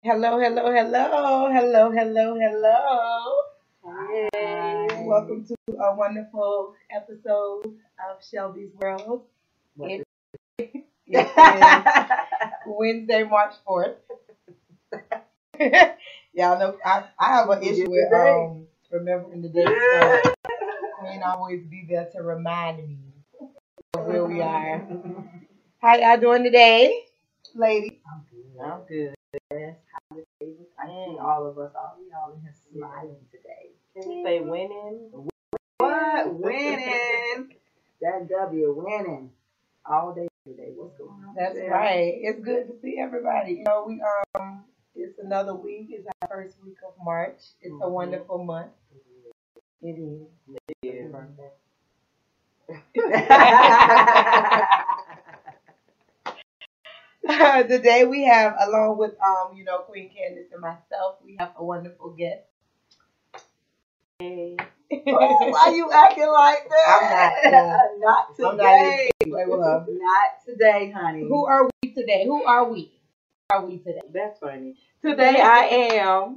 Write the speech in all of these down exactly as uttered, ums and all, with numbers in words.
Hello, hello, hello, hello, hello, hello. Yay. Welcome to a wonderful episode of Shelby's World. What It, it is Wednesday, March fourth. Y'all know I, I have an issue with um remembering the date, so Queen always be there to remind me of where we are. How y'all doing today, lady? I'm good. I'm good. Yes. Holidays. I see all of us, all y'all in here smiling today. Can you say winning? What? Winning. That W, winning. All day today. What's going on? That's there? right. It's good to see everybody. You know, we um, it's another week. It's our first week of March. It's a Mhm. wonderful month. It is. Yeah. Today we have, along with um, you know, Queen Candace and myself, we have a wonderful guest. Hey. Oh, why you acting like that? I'm not. Uh, not I'm today. not even play with her. Not today, honey. Who are we today? Who are we? Who are we today? That's funny. Today I am,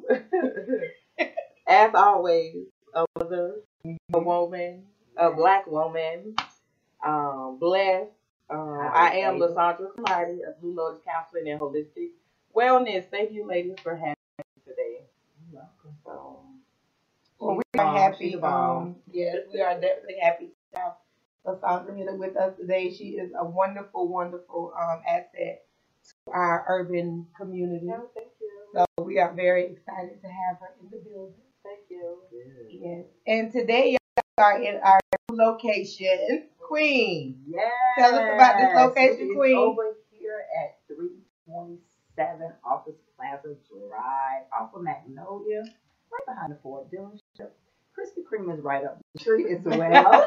as always, a mother, a woman, a black woman, um, blessed. Um, I am Lysandra Cardi of Blue Lotus Counseling and Holistic Wellness. Thank you, ladies, for having me today. You're welcome. So, Well, we she's are bomb. happy. She's a bomb. Um, yes, we are definitely happy to have Lysandra here with us today. She is a wonderful, wonderful um, asset to our urban community. No, thank you. So we are very excited to have her in the building. Thank you. Yes. And today y'all are in our new location, Queen. Yes. Tell us about this location, It is Queen. over here at three twenty-seven Office Plaza Drive, off of Magnolia, right behind the Ford dealership. Krispy Kreme is right up the street as well.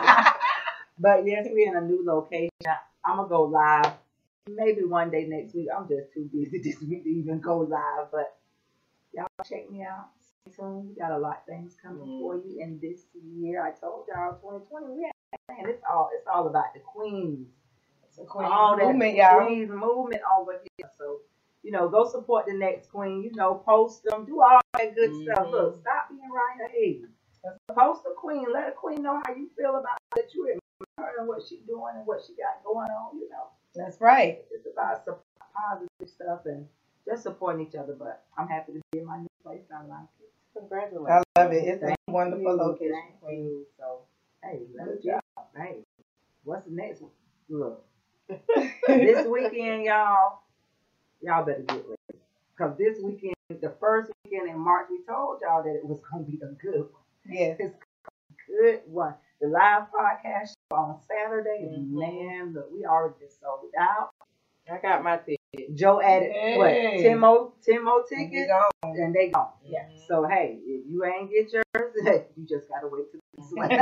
But yes, we're in a new location. I'm gonna go live maybe one day next week. I'm just too busy this week to even go live, but y'all check me out. Stay tuned. We got a lot of things coming Mm. for you in this year. I told y'all twenty twenty, we had, man, it's all it's all about the queens. It's a Queen All that movement, y'all. queens movement over here. So, you know, go support the next queen. You know, post them, do all that good Mhm. stuff. Look, stop being right here. Post a queen. Let a queen know how you feel about that you admire her and what she's doing and what she got going on. You know, That's right. it's about some positive stuff and just supporting each other. But I'm happy to be in my new place. I like it. Congratulations. I love it. It's Thank a wonderful you. location, Thank Queen. you. So, hey, let's Good get hey, what's the next one? Look, this weekend, y'all, y'all better get ready. Because this weekend, the first weekend in March, we told y'all that it was going to be a good one. Yes. It's a good one. The live podcast show on Saturday, Mhm. man, look, we already just sold out. I got my ticket. Joe added, what, Hey. ten more, ten more We tickets? gone. And they gone. Yeah. So, hey, if you ain't get yours, you just got to wait till this one.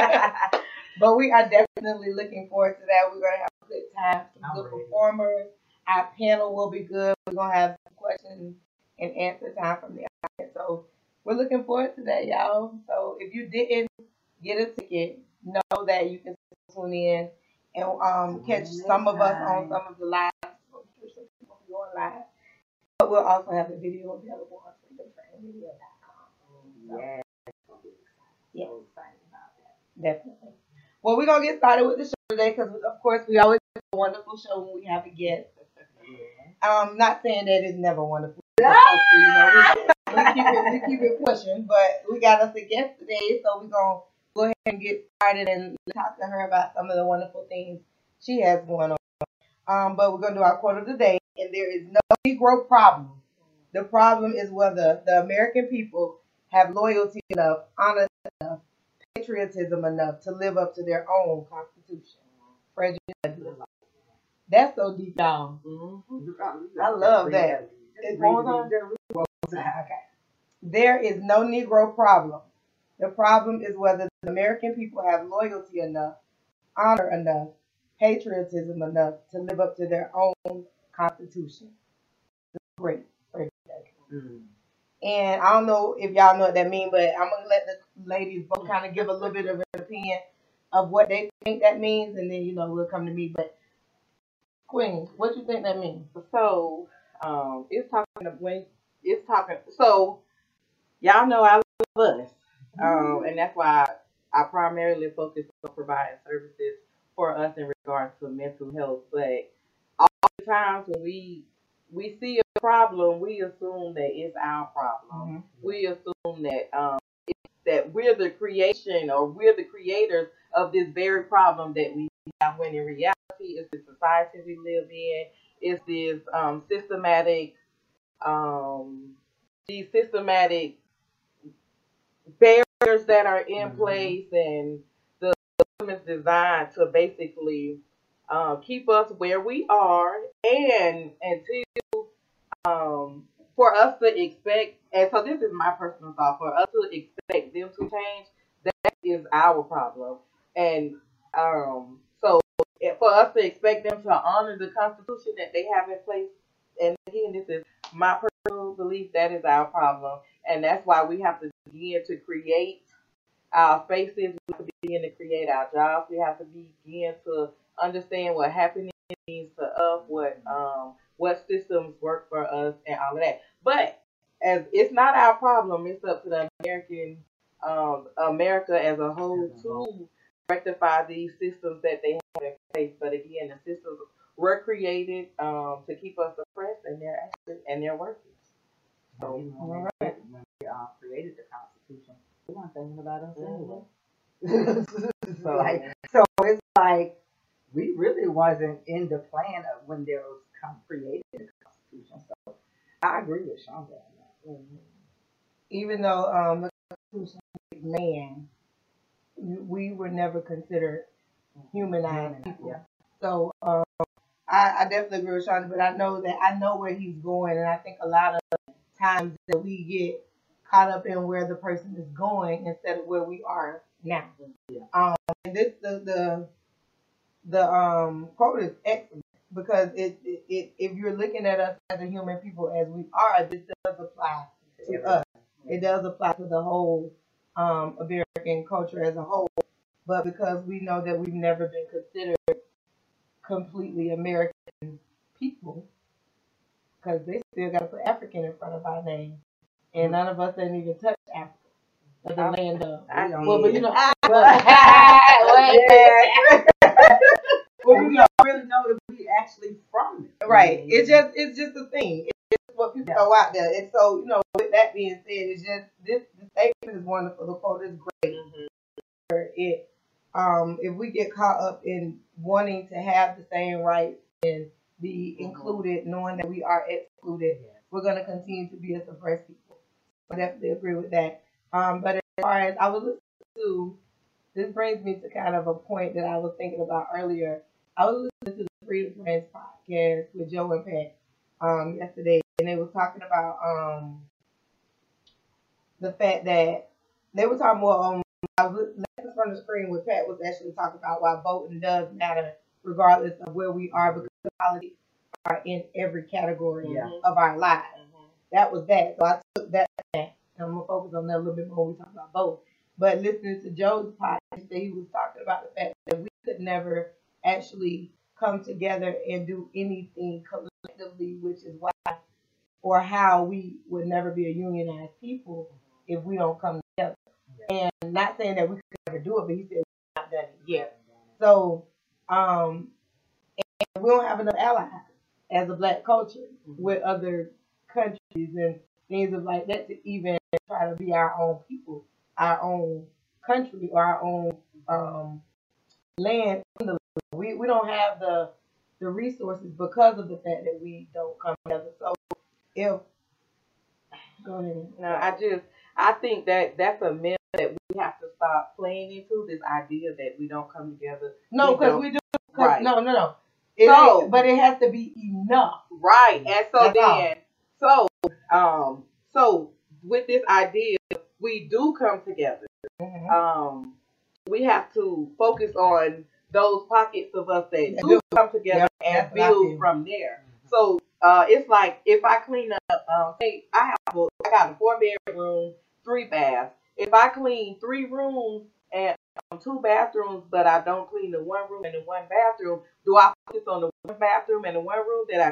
But we are definitely looking forward to that. We're gonna have a good time, some I'm good ready. performers. Our panel will be good. We're gonna have some questions and answer time from the audience. So we're looking forward to that, y'all. So if you didn't get a ticket, know that you can tune in and um, catch some of us on some of the live. So I'm sure some people will be going live. But we'll also have the video available on freedom train media dot com. So, Yeah. yeah, So excited about that. definitely. Well, we're going to get started with the show today because, of course, we always have a wonderful show when we have a guest. Yeah. Um, not saying that it's never wonderful. You know, we, we, keep it, we keep it pushing, but we got us a guest today, so we're going to go ahead and get started and talk to her about some of the wonderful things she has going on. Um, but we're going to do our quote of the day, and there is no Negro problem. The problem is whether the American people have loyalty enough, honor enough, patriotism enough to live up to their own constitution. Fred, that's so deep down. Mm-hmm. I love that. It's one more time. Okay. There is no Negro problem. The problem is whether the American people have loyalty enough, honor enough, patriotism enough to live up to their own constitution. Great. Fred. Mm. And I don't know if y'all know what that means, but I'm gonna let the ladies both kind of give a little bit of an opinion of what they think that means, and then you know we'll come to me. But Queen, what you think that means? So, Um, it's talking of when it's talking. So y'all know I love us, um, and that's why I, I primarily focus on providing services for us in regards to mental health. But all the times when we we see a problem, we assume that it's our problem. Mm-hmm. We assume that um, that we're the creation or we're the creators of this very problem that we have. When in reality, it's the society we live in. It's this um, systematic, um, these systematic barriers that are in Mhm. place, and the system is designed to basically um, keep us where we are, and until um, for us to expect, and so this is my personal thought, for us to expect them to change, that is our problem. And um, so eh, for us to expect them to honor the Constitution that they have in place, and again, this is my personal belief, that is our problem. And that's why we have to begin to create our spaces. We have to begin to create our jobs. We have to begin to understand what happiness means to us, what um what systems work for us, and all of that. But as it's not our problem, it's up to the American um America as a whole to rectify these systems that they have in place. But again, the systems were created um to keep us oppressed, and they're actually and they're working. So, So, you know, All when right. we, when we uh, created the Constitution, we weren't thinking about us Mhm. anyway. So- like, so it's like we really wasn't in the plan of when there was con- created the Constitution. So I agree with Shonda on that. mhm. Even though um, the Constitution is man, we were never considered humanized Human, people. yeah. So um, I, I definitely agree with Sean, but I know that I know where he's going, and I think a lot of times that we get caught up in where the person is going instead of where we are now. Yeah. Um, and this the the the um quote is excellent because it, it, it if you're looking at us as a human people as we are, this does apply to Everybody. us. It does apply to the whole um American culture as a whole. But because we know that we've never been considered completely American people, because they still got to put African in front of our name, and none of us ain't even touched Africa, or the land of. I We don't Well, but need you it. know, Yeah. Well, we don't really know if we actually from it. right? It's just it's just a thing. It's just what people Yeah. throw out there. And so, you know, with that being said, it's just this the statement is wonderful. The quote is great. Mhm. It um if we get caught up in wanting to have the same rights and be Mhm. included, knowing that we are excluded, we're gonna continue to be a suppressed people. I definitely agree with that. Um, but as far as I was listening to, this brings me to kind of a point that I was thinking about earlier. I was listening to the Freedom Friends podcast with Joe and Pat um, yesterday, and they was talking about um, the fact that they were talking more on. I was listening from the screen where Pat was actually talking about why voting does matter regardless of where we are because the politics are in every category Yeah. of our lives. Mhm. That was that. So I took that. And I'm gonna focus on that a little bit more when we talk about both. But listening to Joe's podcast, he was talking about the fact that we could never actually come together and do anything collectively, which is why or how we would never be a unionized people if we don't come together. And not saying that we could never do it, but he said we've not done it yet. So um, and we don't have enough allies as a black culture with other countries and things of like that to even try to be our own people, our own country, or our own um, land. We we don't have the the resources because of the fact that we don't come together. So if go ahead. No, I just I think that that's a myth that we have to stop playing into, this idea that we don't come together. No, We because don't- we do. Right. No, no, no. It So- ain't- but it has to be enough. Right. And so That's all. then so um so with this idea, we do come together. Mhm. Um we have to focus on those pockets of us that That do do. come together Yep, and that's what I build feel. from there. So uh, it's like if I clean up, um, say I have a, I got a four bedroom, three baths. If I clean three rooms and um, two bathrooms, but I don't clean the one room and the one bathroom, do I focus on the one bathroom and the one room that I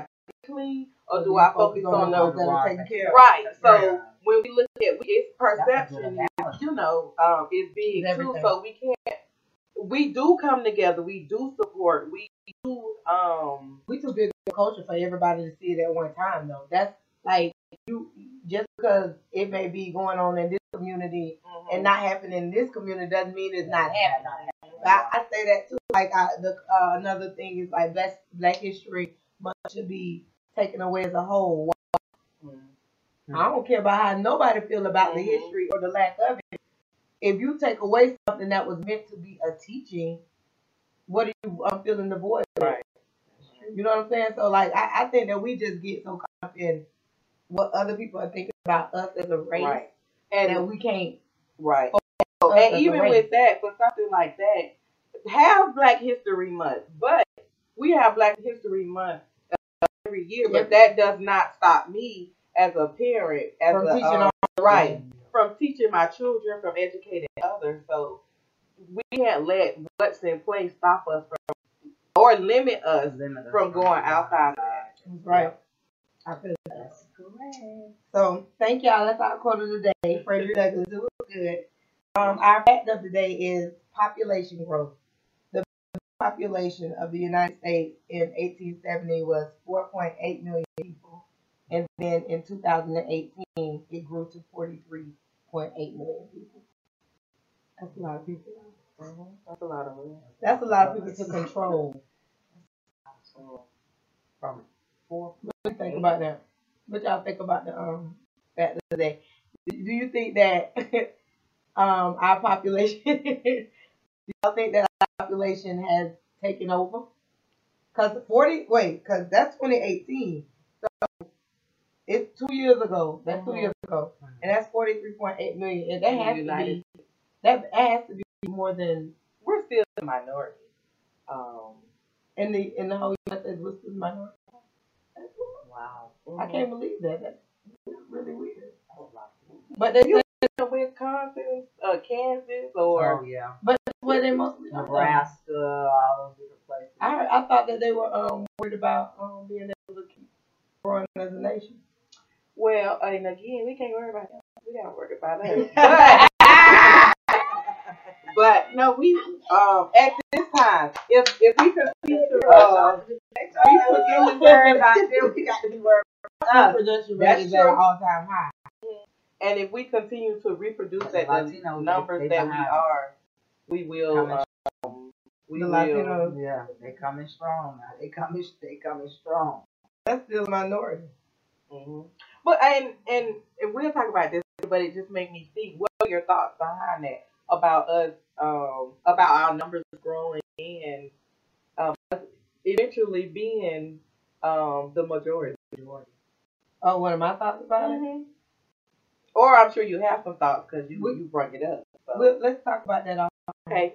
clean, or So do you I focus focus on on the the ones that are taken care of. right? So Yeah. when we look at it's That's a perception, good is, analogy. you know, um, is big It's too. everything. So we can't. We do come together. We do support. We do. Um, We too big of a culture for everybody to see it at one time, though. That's like you just because it may be going on in this community and not happening in this community doesn't mean it's not happening. I, I say that too. Like I, the uh, another thing is like Black Black History Month should be taken away as a whole. mm-hmm. I don't care about how nobody feel about the Mhm. history or the lack of it. If you take away something that was meant to be a teaching, what are you? I'm filling the void. Right. You know what I'm saying? So like I, I think that we just get so caught up in what other people are thinking about us as a race, Right. and And that we can't. right. us And as a even race. with that, for something like that, have Black History Month, but we have Black History Month uh, every year. But that does not stop me as a parent, as From a teaching um, on right, from teaching my children, from educating others. So we can't let what's in place stop us from or limit us Limit us from going outside of that. That's right. I feel that. That's correct. So thank y'all. That's our quote of the day. Frederick Douglass. It was good. Um, our fact of the day is population growth. The population of the United States in eighteen seventy was four point eight million people, and then in two thousand eighteen it grew to forty-three point eight million people. That's a lot of people. Mm-hmm. That's a lot of room. That's a lot of people to control. So, From four. What do you think about that? What y'all think about the um fact of the day? Do do you think that um our population? Do y'all think that our population has taken over? Cause forty wait, cause that's twenty eighteen. So it's two years ago. That's two Mhm. years ago, and that's forty-three point eight million. And that In the has to United be that has to be more than we're still the minority. Um, in the in the whole United States. What's the minority? Wow. I can't believe that. That's really weird. That's a lot. But they You say, in Wisconsin, uh, Kansas, Oh or yeah. but that's where they mostly are. Nebraska, all those different places. I heard, I thought that they were um worried about um being able to keep growing as a nation. well, and again, we can't worry about them. We gotta worry about us. But, but no, we um at this time, if if we continue to uh, We worry about them. We got to be worried about us. Production That's rate is at an true. all time high. and if we continue to reproduce The at the Latinos, numbers they- they that we behind. are, we will. Coming Um, we The will. Latinos, Yeah, they coming strong now. They coming, they coming strong. that's still a minority. hmm But and, and and we'll talk about this, but it just made me think. What are your thoughts behind that about us? Um, about our numbers growing and um, us eventually being um the majority. Oh, what are my thoughts about it? Mhm. Or I'm sure you have some thoughts because you We- you brought it up. So. We'll, let's talk about that. Off. Okay.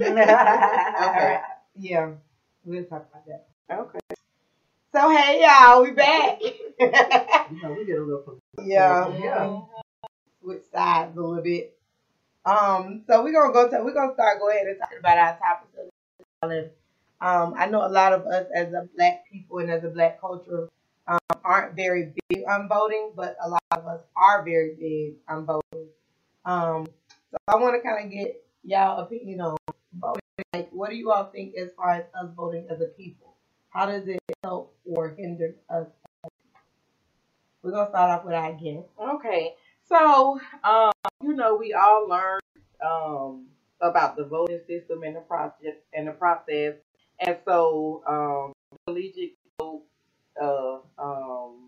Okay. Yeah, we'll talk about that. Okay. So hey y'all, we back. You know, we get a little. yeah, Yeah. switch sides a little bit. Um, so we're gonna go to we're gonna start go ahead and talking about our topics of the challenge. Um, I know a lot of us as a black people and as a black culture um, aren't very big on voting, but a lot of us are very big on voting. Um, so I want to kind of get y'all opinion on voting. Like, what do you all think as far as us voting as a people? How does it help or hinder us? We're gonna start off with our guest. Okay. So, um, you know, we all learned um about the voting system and the project and the process, and so um, collegiate vote, uh, um,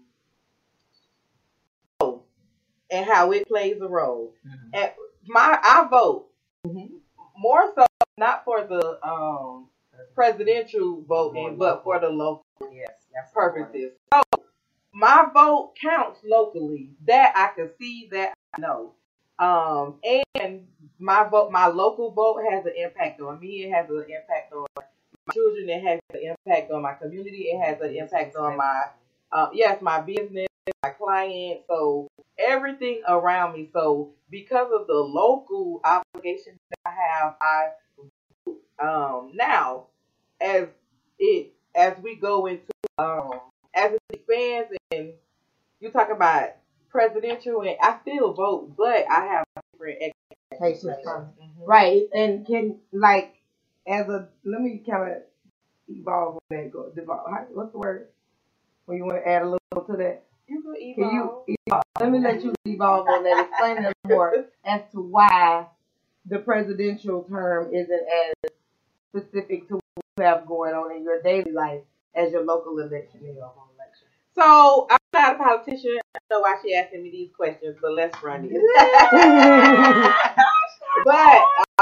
vote and how it plays a role. Mhm. And my I vote Mm-hmm. more so not for the um presidential voting, but for the local Yes, that's purposes. So my vote counts locally. That I can see, that I know. Um, and my vote, my local vote has an impact on me. It has an impact on my children. It has an impact on my community. It has an impact on my, uh, yes, my business, my clients. So everything around me. So because of the local obligations that I have, I um now as it as we go into um as it expands and you talk about presidential, and I still vote, but I have different expectations. Mm-hmm. Right, and can like as a let me kind of evolve on that. Go devolve. What's the word? When you want to add a little to that? You can evolve. Can you evolve? Let me let you evolve on that. Explain a little more as to why the presidential term isn't as specific to what you have going on in your daily life as your local election is. So I'm not a politician. I don't know why she asking me these questions, but let's run it. but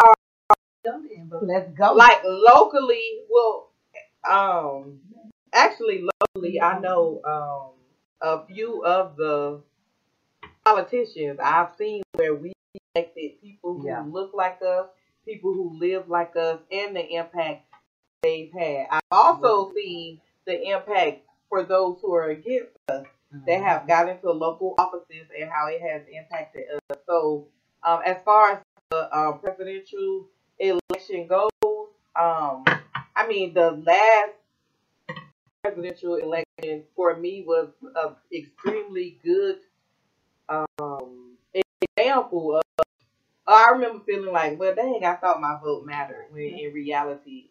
uh, let's go. Like locally, well, um, actually locally, I know um a few of the politicians I've seen where we elected people who yeah. look like us, people who live like us, and the impact they've had. I've also seen the impact for those who are against us. Mm-hmm. They have got into local offices and how it has impacted us. So, um, as far as the um, presidential election goes, um, I mean, the last presidential election for me was an extremely good um, example of. I remember feeling like, well, dang, I thought my vote mattered when in reality,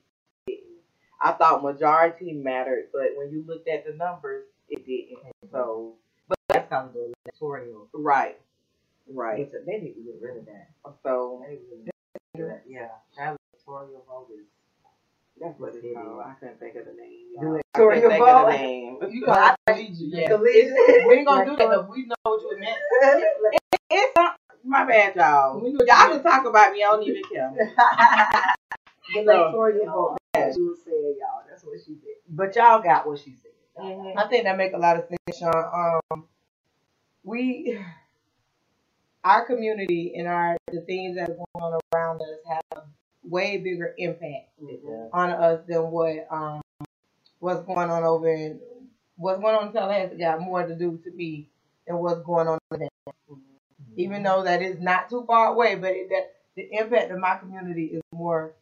I thought majority mattered, but when you looked at the numbers, it didn't. So, but that's kind of the electoral. Right. Right. They need to get rid of that. So, yeah, that electoral vote is. That's what it's called. I couldn't think of the name. The electoral vote? Of the name. You got to lead you. Yeah. We ain't going to do that, though. We know what you meant. It, it's not, my bad, y'all. Y'all can talk about me. I don't even care. The electoral vote. She was saying, y'all. That's what she did. But y'all got what she said. Mm-hmm. I think that make a lot of sense, Sean. Um, we, our community and our the things that are going on around us have a way bigger impact mm-hmm. on us than what um what's going on over in what's going on in Tallahassee got more to do to me than what's going on in that. Mm-hmm. Even though that is not too far away, but it, that the impact of my community is more.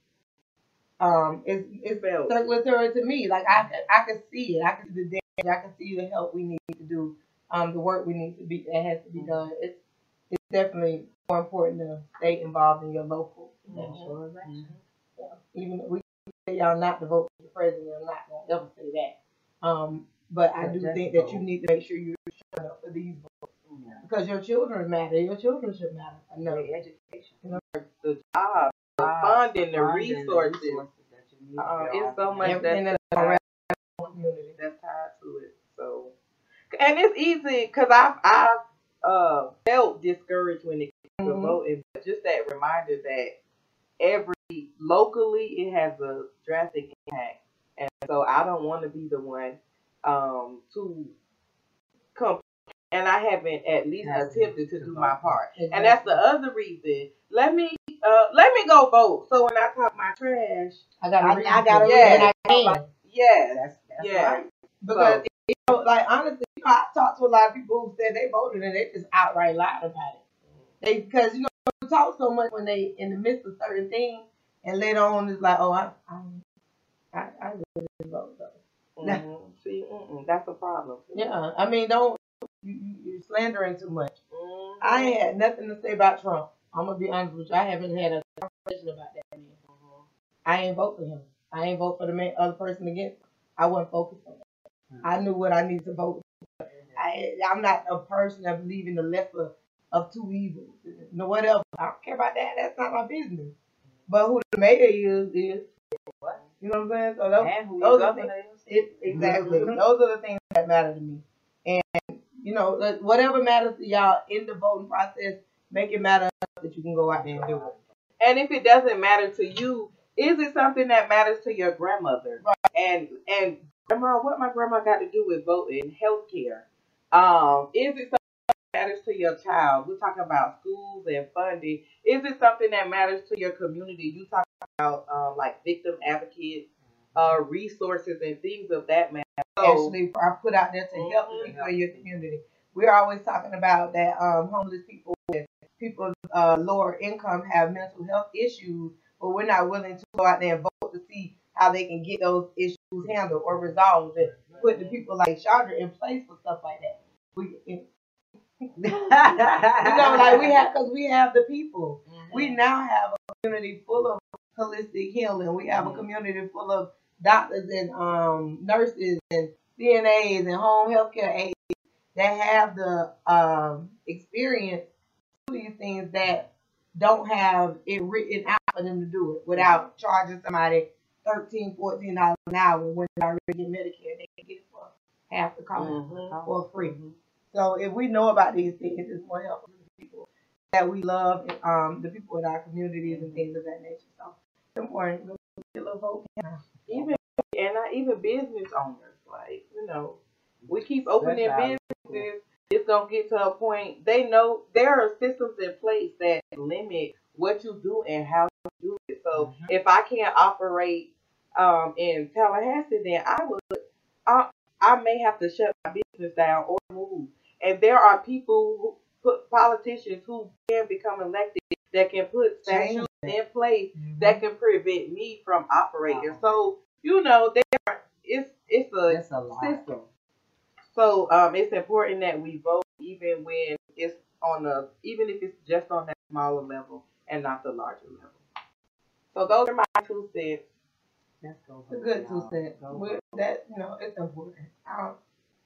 Um, it's it's circulatory to me. Like I I can see it. I can see the damage. I can see the help we need to do. Um, the work we need to be that has to be done. It's it's definitely more important to stay involved in your local. Mm-hmm. Mm-hmm. Yeah. Even if we say y'all not to vote for the president, I'm not gonna ever say that. Um, but I do think that you need to make sure you're showing up for these votes yeah. because your children matter. Your children should matter. I know education, you know, the job. The funding, the resources. Uh, it's so much that's tied, that's tied to it. So, and it's easy because I've I've uh, felt discouraged when it comes mm-hmm. to voting. But just that reminder that every locally it has a drastic impact, and so I don't want to be the one um, to come. And I haven't at least that's attempted to do my part. Exactly. And that's the other reason. Let me uh let me go vote. So when I talk my trash, I gotta I, read I gotta yeah. read I can. Yeah. That's, that's yeah. Right. Because so, you know, like honestly, you know, I talked to a lot of people who said they voted and they just outright lied about it. They because you know we talk so much when they in the midst of certain things and later on it's like, oh I I I, I really didn't vote though. Mm-hmm. See, mm-mm, that's a problem. Yeah. I mean don't You, you, you're slandering too much. Mm-hmm. I ain't had nothing to say about Trump. I'm going to be honest with you. I haven't had a conversation about that man. Mm-hmm. I ain't vote for him. I ain't vote for the man, other person against him. I wasn't focused on that. Mm-hmm. I knew what I needed to vote for. I, I'm not a person that believes in the lesser of two evils. No, whatever. I don't care about that. That's not my business. But who the mayor is, is. What? You know what I'm saying? So those, and who those the are governor things, it, exactly. Mm-hmm. Those are the things that matter to me. And you know, whatever matters to y'all in the voting process, make it matter that you can go out there and do it. And if it doesn't matter to you, is it something that matters to your grandmother? Right. And and grandma, what my grandma got to do with voting, healthcare? Um, is it something that matters to your child? We're talking about schools and funding. Is it something that matters to your community? You talk about um, like victim advocates, uh, resources, and things of that matter. So, actually, are put out there to mm-hmm. help people in your community. We're always talking about that um, homeless people and people uh, lower income have mental health issues, but we're not willing to go out there and vote to see how they can get those issues handled or resolved and put the people like Chandra in place for stuff like that. We, you know, like we have, because we have the people. Mm-hmm. We now have a community full of holistic healing. We have mm-hmm. a community full of doctors and um, nurses and C N As and home health care aides that have the um, experience to these things that don't have it written out for them to do it without charging somebody thirteen, fourteen dollars an hour when they already get Medicare. They can get it for half the cost mm-hmm. or free. Mm-hmm. So if we know about these things, it's more helpful to the people that we love, and, um, the people in our communities and things of that nature. So it's important. Go get a little vote. Even and not even business owners, like you know, we keep opening businesses. It's gonna get to a point. They know there are systems in place that limit what you do and how you do it. So mm-hmm. if I can't operate um, in Tallahassee, then I would. I, I may have to shut my business down or move. And there are people who put politicians who can become elected that can put statutes in place mm-hmm. that can prevent me from operating. Wow. So you know, there it's it's a, a system. So um, it's important that we vote even when it's on the even if it's just on that smaller level and not the larger level. So those are my two cents. That's a good two cents. That you know, it's important. I don't,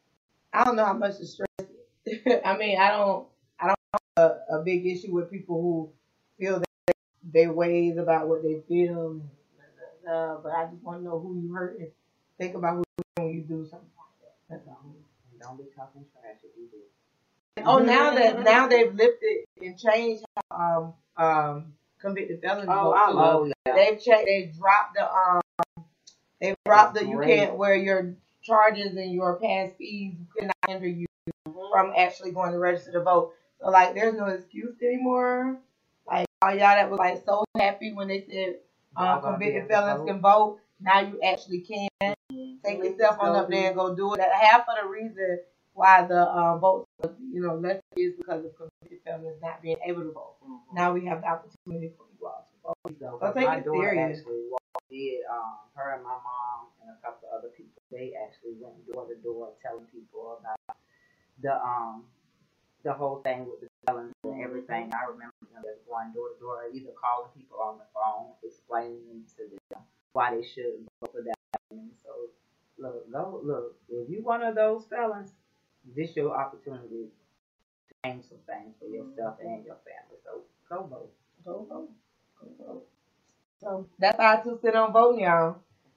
I don't know how much to stress it. I mean, I don't, I don't have a, a big issue with people who feel that their ways about what they feel, and blah, blah, blah, but I just want to know who you hurt and think about who you when you do something like that. That's all. And don't be talking trash if you do. Oh, now that now they've lifted and changed how um um convicted felons oh, vote I too. love that. They've changed. They dropped the um. They dropped the you can't where your charges and your past fees cannot hinder you mm-hmm. from actually going to register to vote. So like, there's no excuse anymore. Like all y'all that was like so happy when they said um, convicted felons can vote. Now you actually can mm-hmm. take yourself on up there and go do it. Half of the reason why the um, votes, you know, less is because of convicted felons not being able to vote. Mm-hmm. Now we have the opportunity for you all to vote. So, so take it serious. Did um her and my mom and a couple of other people, they actually went door to door telling people about the um the whole thing with the felons and everything. I remember them just going door to door, either calling people on the phone, explaining to them why they should vote for that. And so look, go look, if you one of those felons, this your opportunity to change some things for yourself and your family. So go vote. Go vote. Go vote. So that's our two cents on voting, y'all.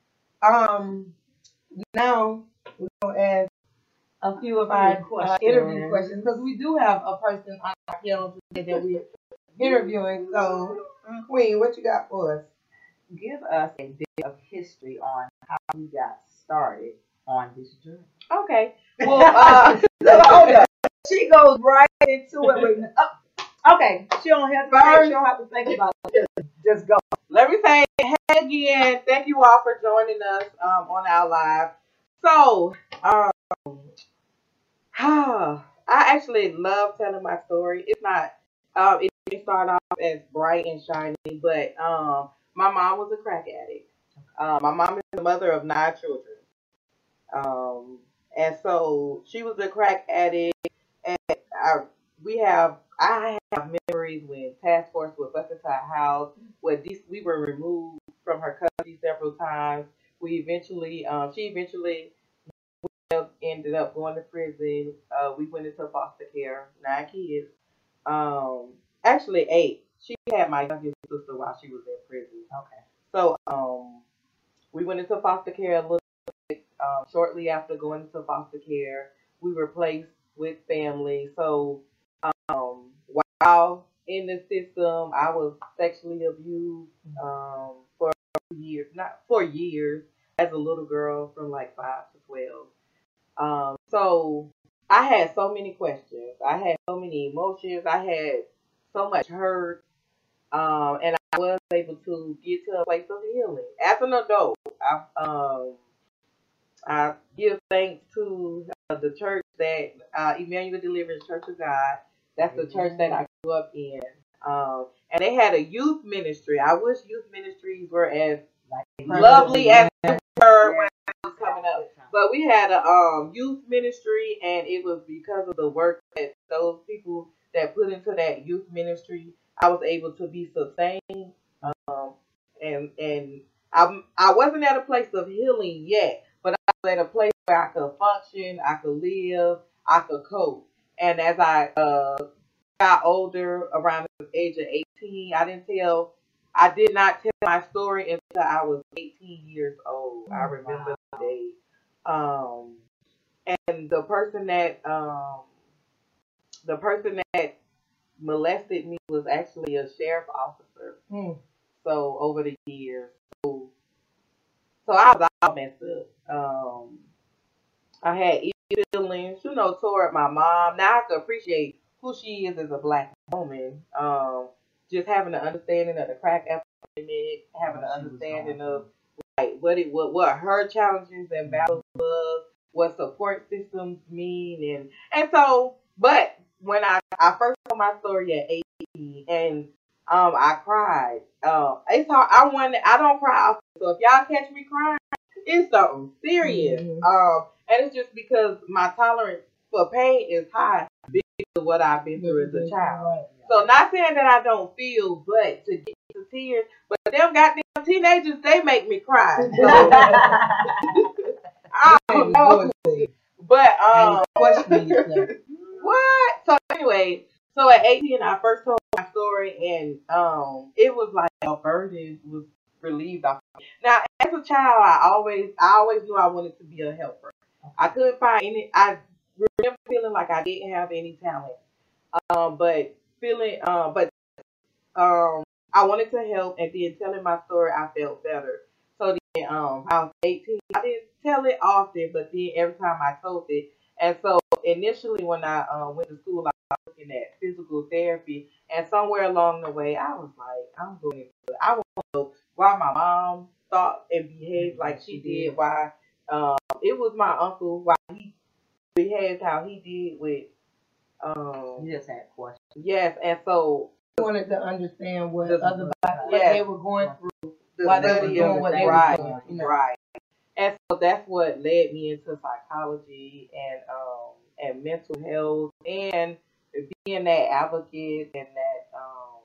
Um, now we're gonna ask a few of our uh, interview questions because we do have a person on our panel today that we're interviewing. So, Queen, what you got for us? Give us a bit of history on how you got started on this journey. Okay. Well, uh, hold up. She goes right into it. With, uh, okay, she don't have to. Think, she don't have to think about it. Just, just go. Let me say hey again. Thank you all for joining us um, on our live. So, um, I actually love telling my story. It's not. Um, it didn't start off as bright and shiny, but um, my mom was a crack addict. Uh, my mom is the mother of nine children. Um, and so she was a crack addict, and I, we have, I have memories when task force would bust into our house, where these, we were removed from her custody several times. We eventually, um, she eventually ended up going to prison. Uh, we went into foster care, nine kids. Um, actually eight. She had my youngest sister while she was in prison. Okay. So, um, we went into foster care a little bit. Um, shortly after going into foster care, we were placed with family. So, um, while in the system, I was sexually abused um, for years, not for years, as a little girl from like five to twelve. Um, so I had so many questions. I had so many emotions. I had so much hurt. Um, and I was able to get to a place of healing. As an adult, I, um, I give thanks to uh, the church that, uh, Emmanuel Deliverance Church of God. That's the church that I grew up in. Um, and they had a youth ministry. I wish youth ministries were as Like lovely as they were when yeah. I was coming up. But we had a um youth ministry, and it was because of the work that those people that put into that youth ministry, I was able to be sustained. Um, and and I I wasn't at a place of healing yet, but I was at a place where I could function, I could live, I could cope. And as I uh got older, around the age of eighteen, I didn't tell. I did not tell my story until I was eighteen years old. I remember the day. Um, and the person that um, the person that molested me was actually a sheriff officer. Mm. So over the years, so so I was all messed up. Um, I had evil feelings, you know, toward my mom. Now I can appreciate who she is as a black woman. Um, just having an understanding of the crack epidemic, having an understanding of like what it what what her challenges and battles was, what support systems mean, and and so. But when I I first told my story at eighteen, and um I cried. Uh, it's hard. I want I don't cry often, so if y'all catch me crying, it's something serious. Mhm. Um, and it's just because my tolerance for pain is high because of what I've been through as a child. Right. So not saying that I don't feel, but to get to tears. But them goddamn teenagers, they make me cry. So I don't know. But um, Questioning yourself. what? So anyway, so at eighteen, I first told my story, and um, it was like a burden was relieved off. Now, as a child, I always, I always knew I wanted to be a helper. I couldn't find any. I remember feeling like I didn't have any talent. Um, but feeling, um, but um, I wanted to help, and then telling my story, I felt better. So then, um, I was eighteen. I didn't tell it often, but then every time I told it, and so initially when I uh, went to school, I was looking at physical therapy, and somewhere along the way, I was like, I'm going to, I want to know why my mom thought and behaved like she did, why um, it was my uncle, why he behaved how he did with, um, You just had questions. yes, and so I wanted to understand what The- other what yes. they were going through. the Why they were study doing of what it, they were right, doing, you know. right. And so that's what led me into psychology and um and mental health and being that advocate and that um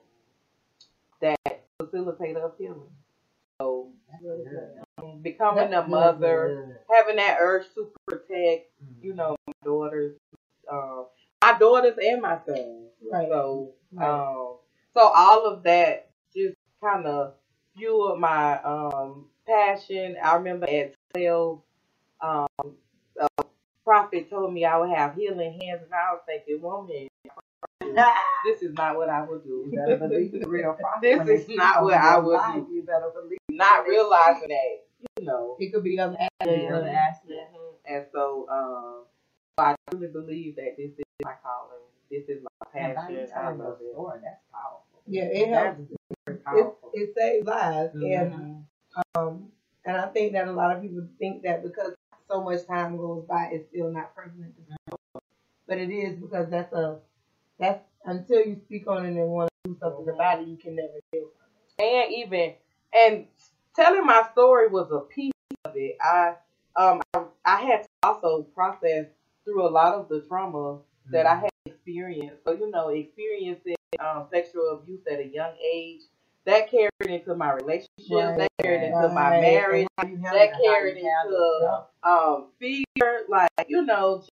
that facilitator of healing. So um, becoming That's a good, mother, having that urge to protect, you know, my daughters, um, my daughters and my sons. Right. So Right. um, so all of that just kind of fueled my um passion. I remember at twelve, um, a prophet told me I would have healing hands, and I was thinking, woman, this is not what I would do. You better believe the real prophet. This when they is speak not on what your I would life, do. You better believe. Not realizing that, you know. It could be other The aspects. other aspect. Mhm. And so, um, I truly believe that this is my calling. This is my And by you passion. I telling love your it. story, that's powerful. Yeah, it That's helps. very It, powerful. it saves lives, and Mhm. um, and I think that a lot of people think that because so much time goes by, it's still not prevalent. But it is, because that's a that's until you speak on it and want to do something about it, you can never heal from it. And even and telling my story was a piece of it. I um I, I had to also process through a lot of the trauma that I had experienced. So you know, experiencing um, sexual abuse at a young age, that carried into my relationships, Right. that carried into Right. my marriage, And how you handle that it, carried how you handle into um fear, like you know,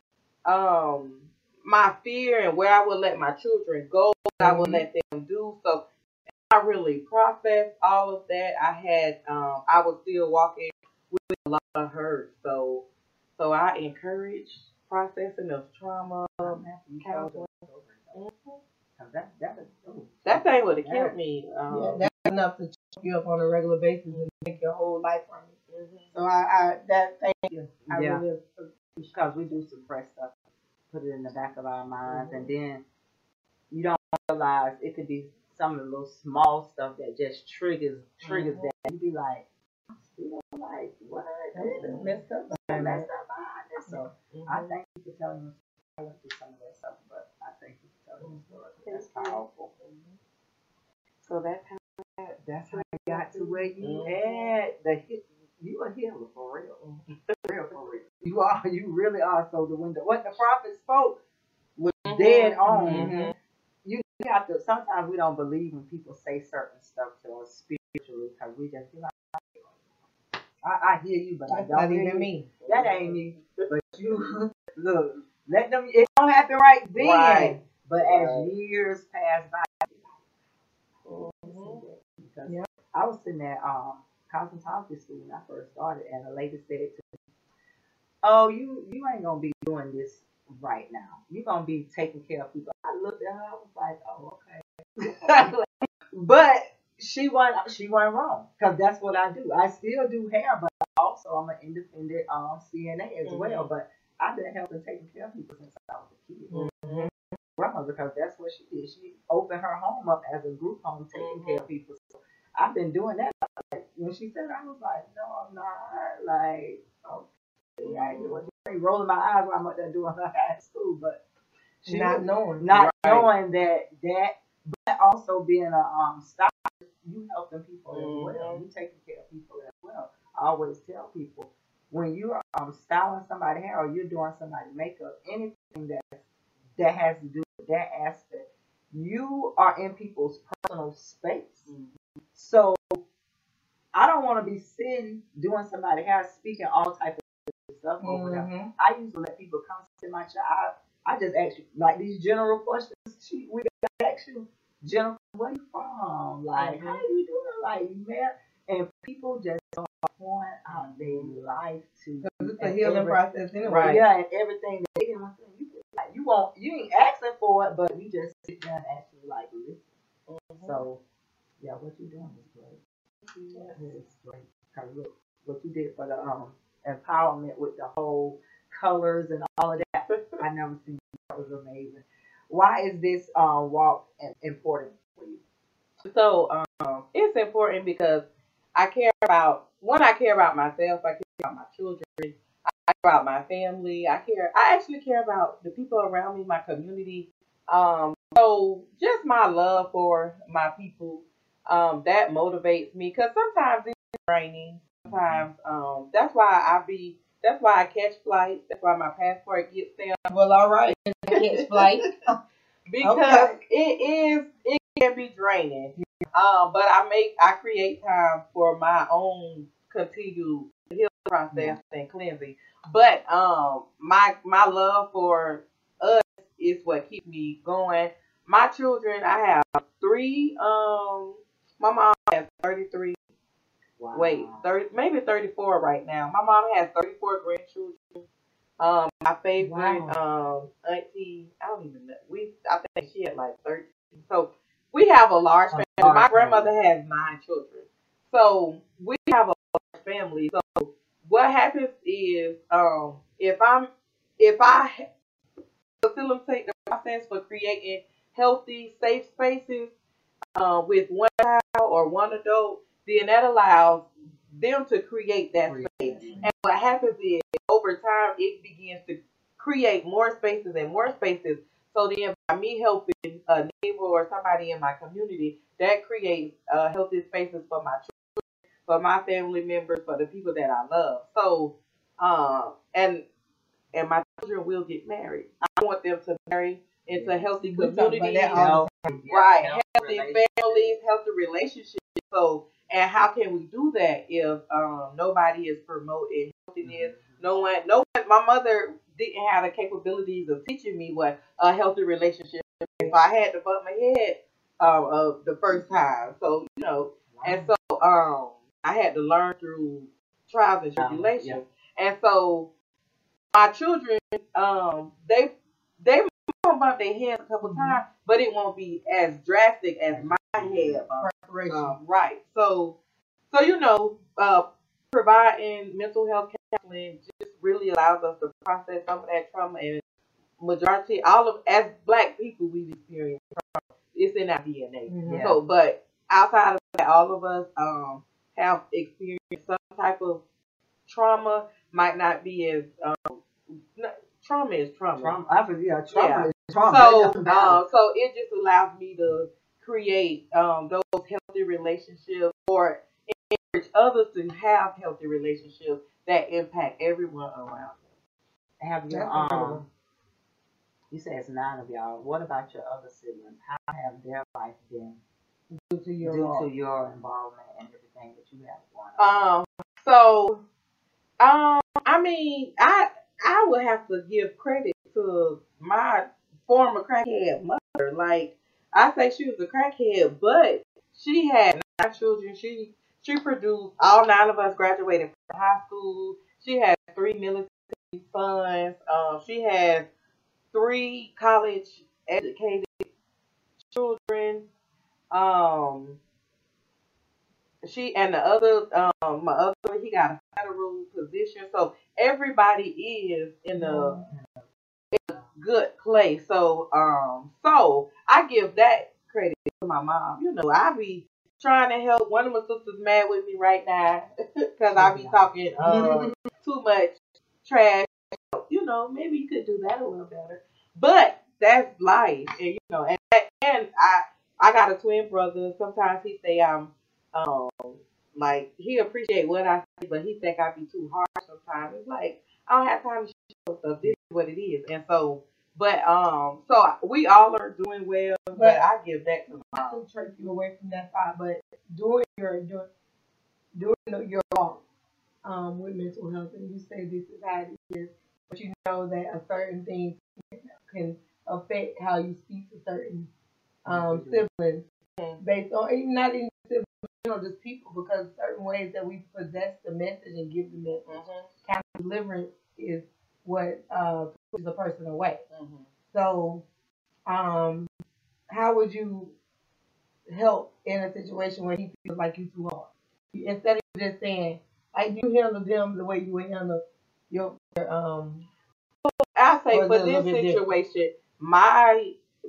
um my fear and where I would let my children go, what I would Mhm. let them do. So I really processed all of that. I had um I was still walking with a lot of hurt. So so I encourage processing of trauma, counseling. Mhm. That, that, is, ooh, That thing would have that- killed me. Yeah, Um, that's enough to choke you up on a regular basis and make your whole life from it. mhm. So I, I that thank you. I Yeah. really because we do suppress stuff, put it in the back of our minds, and then you don't realize it could be some of the little small stuff that just triggers triggers Mhm. that. You be like, I'm still like, what? appreciate messed up. I messed up behind this. So Mhm. I thank you for telling us. I went through some of that stuff, but I thank you for telling the story. That's powerful. So that's how That's how you got to where you Mhm. at. You are. You really are. So the when the, what the prophet spoke was dead on. Mm-hmm. You have to. Sometimes we don't believe when people say certain stuff to us spiritually because we just be like, I, I hear you, but That's I don't not hear even you. me. That ain't me. But you look. Let them. It don't happen right then. Right. But Right. as years pass by, Mm-hmm. because Yeah. I was sitting at um cosmetology school when I first started, and a lady said to me, "Oh, you you ain't gonna be doing this right now. You're gonna be taking care of people." I looked at her. I was like, "Oh, okay." But she wasn't she wasn't wrong because that's what I do. I still do hair, but also I'm an independent um C N A as Mm-hmm. well. But I've been helping taking care of people since I was a kid. Mm-hmm. Grandma, because that's what she did. She opened her home up as a group home, taking Mm-hmm. care of people. So I've been doing that. Like, when she said, I was like, no, I'm not. Like, okay, I was rolling my eyes while I'm up there doing her hair at school, but she Not was knowing. not Right. knowing that that, but also being a um stylist, you helping people Mm-hmm. as well. You taking care of people as well. I always tell people when you're um styling somebody's hair or you're doing somebody's makeup, anything that that has to do with that aspect, you are in people's personal space. Mm-hmm. So I don't want to be sitting doing somebody's hair, speaking all type of stuff over Mm-hmm. them. I used to let people come to my shop. I, I just ask you like these general questions. She, we ask you, general, where you from? Like, Mm-hmm. how you doing? Like, you married? And people just start pouring out their life to Because it's a and healing every- process anyway. Right. Yeah, and everything that they didn't want to you like you won't you ain't asking for it, but you just sit there and actually like listen. Mm-hmm. So yeah, what you doing is great. Yes. It's great. Cause look what you did for the um empowerment with the whole colors and all of that. I never seen that. Was amazing. Why is this um walk important for you? So um, it's important because I care about one. I care about myself. I care about my children. I care about my family. I care. I actually care about the people around me, my community. Um, so just my love for my people, um, that motivates me because sometimes it's draining. Sometimes um, that's why I be. That's why I catch flights. That's why my passport gets stamped. Well, all right. Catch flight. Because Okay. it is it can be draining. Um, but I make I create time for my own continued healing process and cleansing. But um my my love for us is what keeps me going. My children, I have three, um my mom has thirty three Wow. wait, thirty maybe thirty four right now. My mom has thirty four grandchildren. Um, my favorite um auntie, I don't even know. We I think she had like thirteen. So we have a large family. large My grandmother family. has nine children. So we have a large family. So what happens is um if I'm if I facilitate the process for creating healthy, safe spaces uh, with one child or one adult, then that allows them to create that space. And what happens is, over time, it begins to create more spaces and more spaces. So then, by me helping a neighbor or somebody in my community, that creates uh, healthy spaces for my children, for my family members, for the people that I love. So, um, and and my children will get married. I want them to marry into a healthy We talk about community, that all right? Healthy Healthy relationship. families, healthy relationships. So, and how can we do that if um, nobody is promoting healthiness? No one, no one. My mother didn't have the capabilities of teaching me what a healthy relationship is. So I had to bump my head um, uh, the first time. So you know, and so um, I had to learn through trials and tribulations. And so my children, um, they they might bump their heads a couple times, but it won't be as drastic as my head bump. Preparation. Um, right. So, so you know, uh, providing mental health counseling just really allows us to process some of that trauma. And majority, all of as Black people, we've experienced trauma. It's in our D N A. Mhm. So, but outside of that, all of us um have experienced some type of trauma. Might not be as um, no, trauma is trauma. Trauma. I feel, yeah, trauma Yeah. is trauma. So, It doesn't matter. um, so it just allows me to create um, those healthy relationships or encourage others to have healthy relationships that impact everyone around them. Have your That's um? incredible. You say it's nine of y'all. What about your other siblings? How have their life been Due to your due role. to your involvement and everything that you have going on? Um, so, um, I mean, I I would have to give credit to my former crackhead mother. Like, I say she was a crackhead, but she had nine children. She she produced all nine of us graduated from high school. She had three military sons. Um, she has three college educated children. Um, she and the other um my other he got a federal position, so everybody is in a good place. So um so I give that credit to my mom. You know, I be trying to help. One of my sisters mad with me right now because I be talking uh, too much trash. You know, maybe you could do that a little better. But that's life, and you know, and and I I got a twin brother. Sometimes he say I'm um like he appreciate what I say, but he think I be too harsh sometimes. It's like I don't have time to show stuff. This is what it is, and so but um so we all are doing well. But, but I give that to my mom. Not to take you away from that side, but doing your doing doing your walk um with mental health, and you say this is how it is, but you know that a certain thing can affect how you speak to certain um, siblings mm-hmm. based on even not even siblings, you know, just people, because certain ways that we possess the message and give the message, mm-hmm. kind of deliverance is what uh, pushes a person away. Mm-hmm. So, um, how would you help in a situation where he feels like you're too hard? Instead of just saying, like, you handle them the way you would handle your, your um. I say for this situation, different? my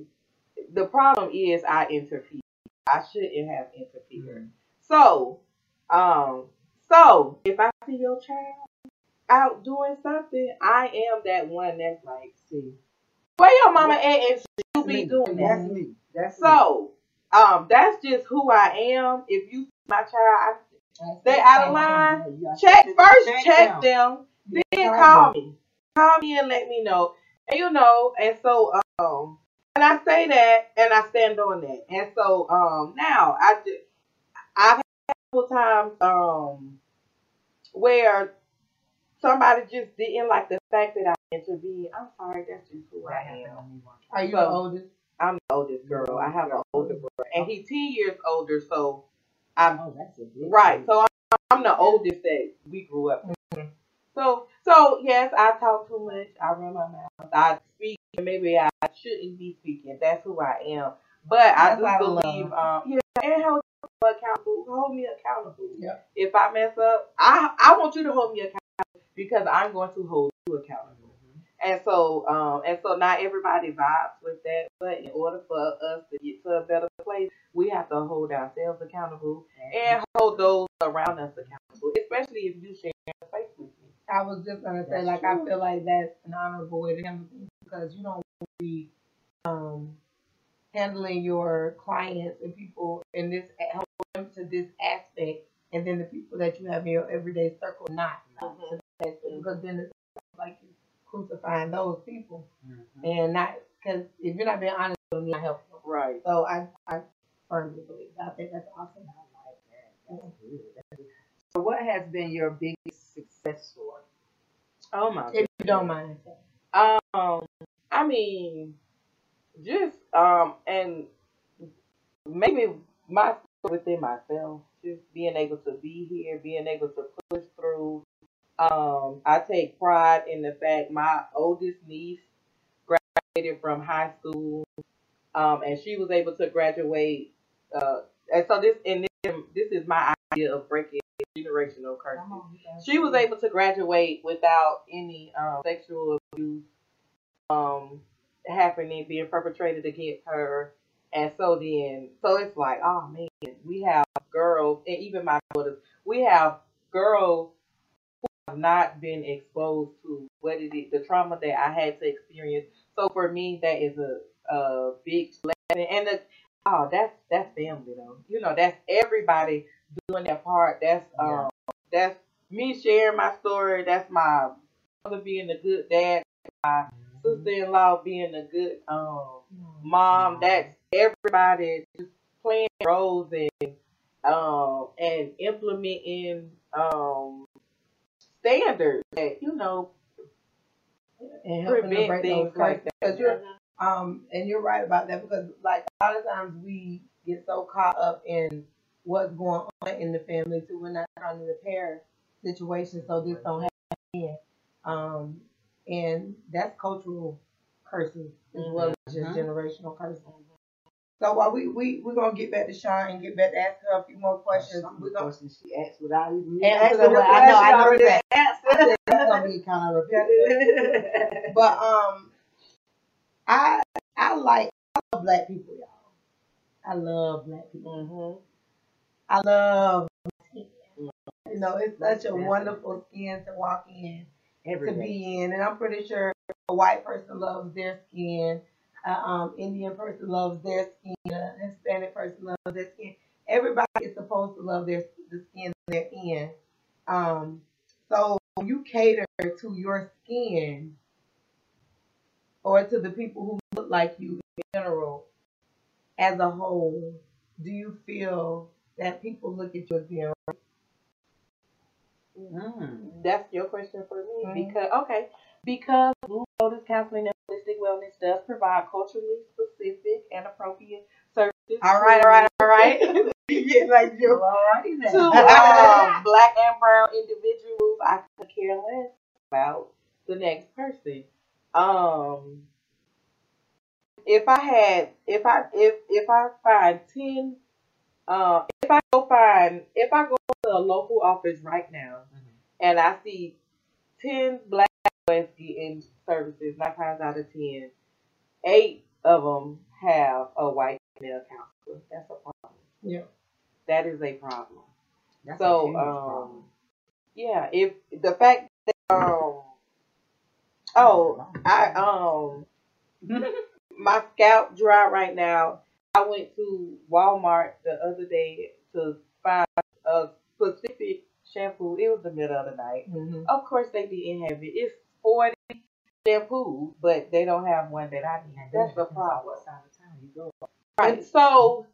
the problem is I interfere. I shouldn't have interfered. Mm-hmm. So, um, so if I see your child out doing something, I am that one that's like, see, where your mama at and you be doing that. That's me. That's so, me. um, that's just who I am. If you see my child, I stay out of line. Check first, check, check them, them then call me, call me and let me know. And you know, and so um. And I say that, and I stand on that. And so um, now I just I've had a couple times um where somebody just didn't like the fact that I intervened. I'm sorry, that's just who I am. Are you so, the oldest? I'm the oldest girl. I have an older brother, and he's ten years older. So I'm oh, that's a big right. So I'm, I'm the oldest that we grew up with. Mm-hmm. So so yes, I talk too much. I run my mouth. I speak. Maybe I shouldn't be speaking. That's who I am. But I do believe, um, yeah, and hold me accountable. Hold me accountable. Yeah. If I mess up, I I want you to hold me accountable because I'm going to hold you accountable. Mm-hmm. And so, um, and so not everybody vibes with that. But in order for us to get to a better place, we have to hold ourselves accountable and hold those around us accountable, especially if you share space with me. I was just gonna say, that's like, true. I feel like that's an honorable way to handle things because you don't want to be um, handling your clients and people in this, help them to this aspect, and then the people that you have in your everyday circle not, not mm-hmm. to that aspect, because then it's like you crucifying those people, mm-hmm. and not because if you're not being honest with them, you're not helpful. Right. So I, I firmly believe that. I think that's awesome. I like that. That's mm-hmm. good. That's good. So, what has been your biggest success story? Oh my! If you don't mind. Um, I mean, just um, and maybe my within myself, just being able to be here, being able to push through. Um, I take pride in the fact my oldest niece graduated from high school, um, and she was able to graduate. Uh, and so this and this, this is my idea of breaking generational curses. She was able to graduate without any um, sexual abuse um, happening, being perpetrated against her. And so then, so it's like, oh man, we have girls, and even my daughters, we have girls who have not been exposed to what it is, the trauma that I had to experience. So for me, that is a, a big blessing. And the, oh, that's that's family though. You know, that's everybody doing their part. That's um, yeah. that's me sharing my story. That's my brother being a good dad my sister-in-law being a good um mom. That's everybody just playing roles and um and implementing um standards that you know and helping to prevent break things those like curses. that. Because you're, um, and you're right about that because like a lot of times we get so caught up in what's going on in the family too. We're not trying to repair situations so this don't happen again. Um, and that's cultural curses as well as just Mhm. generational curses. So while we we we're gonna get back to Sean and get back to ask her a few more questions, Some of we're the gonna questions she asked without even me answer asking them. the Well, I know, I question know already that. answered. It's gonna be kind of repetitive. But um, I I like I love black people, y'all. I love black people. Mm-hmm. I love skin. You know, it's such a wonderful skin to walk in, Every to day. be in, and I'm pretty sure a white person loves their skin, a um, Indian person loves their skin, a Hispanic person loves their skin. Everybody is supposed to love their the skin they're in. Um, so when you cater to your skin or to the people who look like you in general as a whole, do you feel that people look at you as being Mm. That's your question for me Mhm. because okay, because Blue Lotus Counseling and Holistic Wellness does provide culturally specific and appropriate services. all right, all right, all right? You get like you. Alrighty then. To um, black and brown individuals, I could care less about the next person. Um, if I had, if I if if I find ten, uh, if I go find, if I go to a local office right now and I see ten black boys getting services, nine times out of ten, eight of them have a white male counselor. That's a problem. Yeah. That is a problem. That's So, a huge um, problem. yeah, if the fact that um oh I um my scalp dry right now. I went to Walmart the other day to find a specific shampoo. It was the middle of the night. Mm-hmm. Of course, they didn't have it. It's forty shampoos, but they don't have one that I need. That's the problem. What side of town you go? Right. So,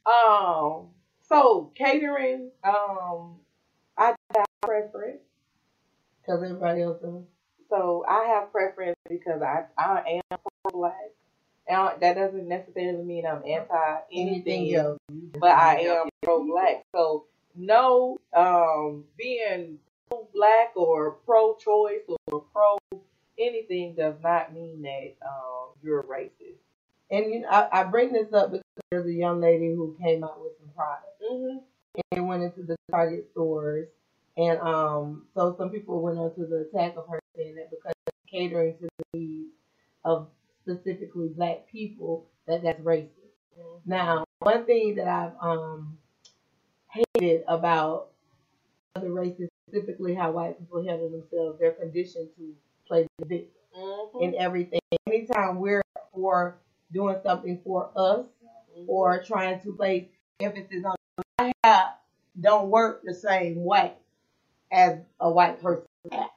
um, so catering, um, I have preference. Because everybody else does. So I have preference because I I am pro black. And that doesn't necessarily mean I'm anti anything, Anything else. but I am pro black. So no, um, being pro black or pro choice or pro anything does not mean that um you're racist. And you know, I, I bring this up because there's a young lady who came out with some products Mm-hmm. and went into the Target stores. And um, so some people went onto the attack of her saying that because it's catering to the needs of specifically black people, that that's racist. Mm-hmm. Now, one thing that I've um hated about other races, specifically how white people handle themselves, they're conditioned to play the victim Mm-hmm. in everything. Anytime we're for doing something for us or trying to place emphasis on my hair don't work the same way as a white person.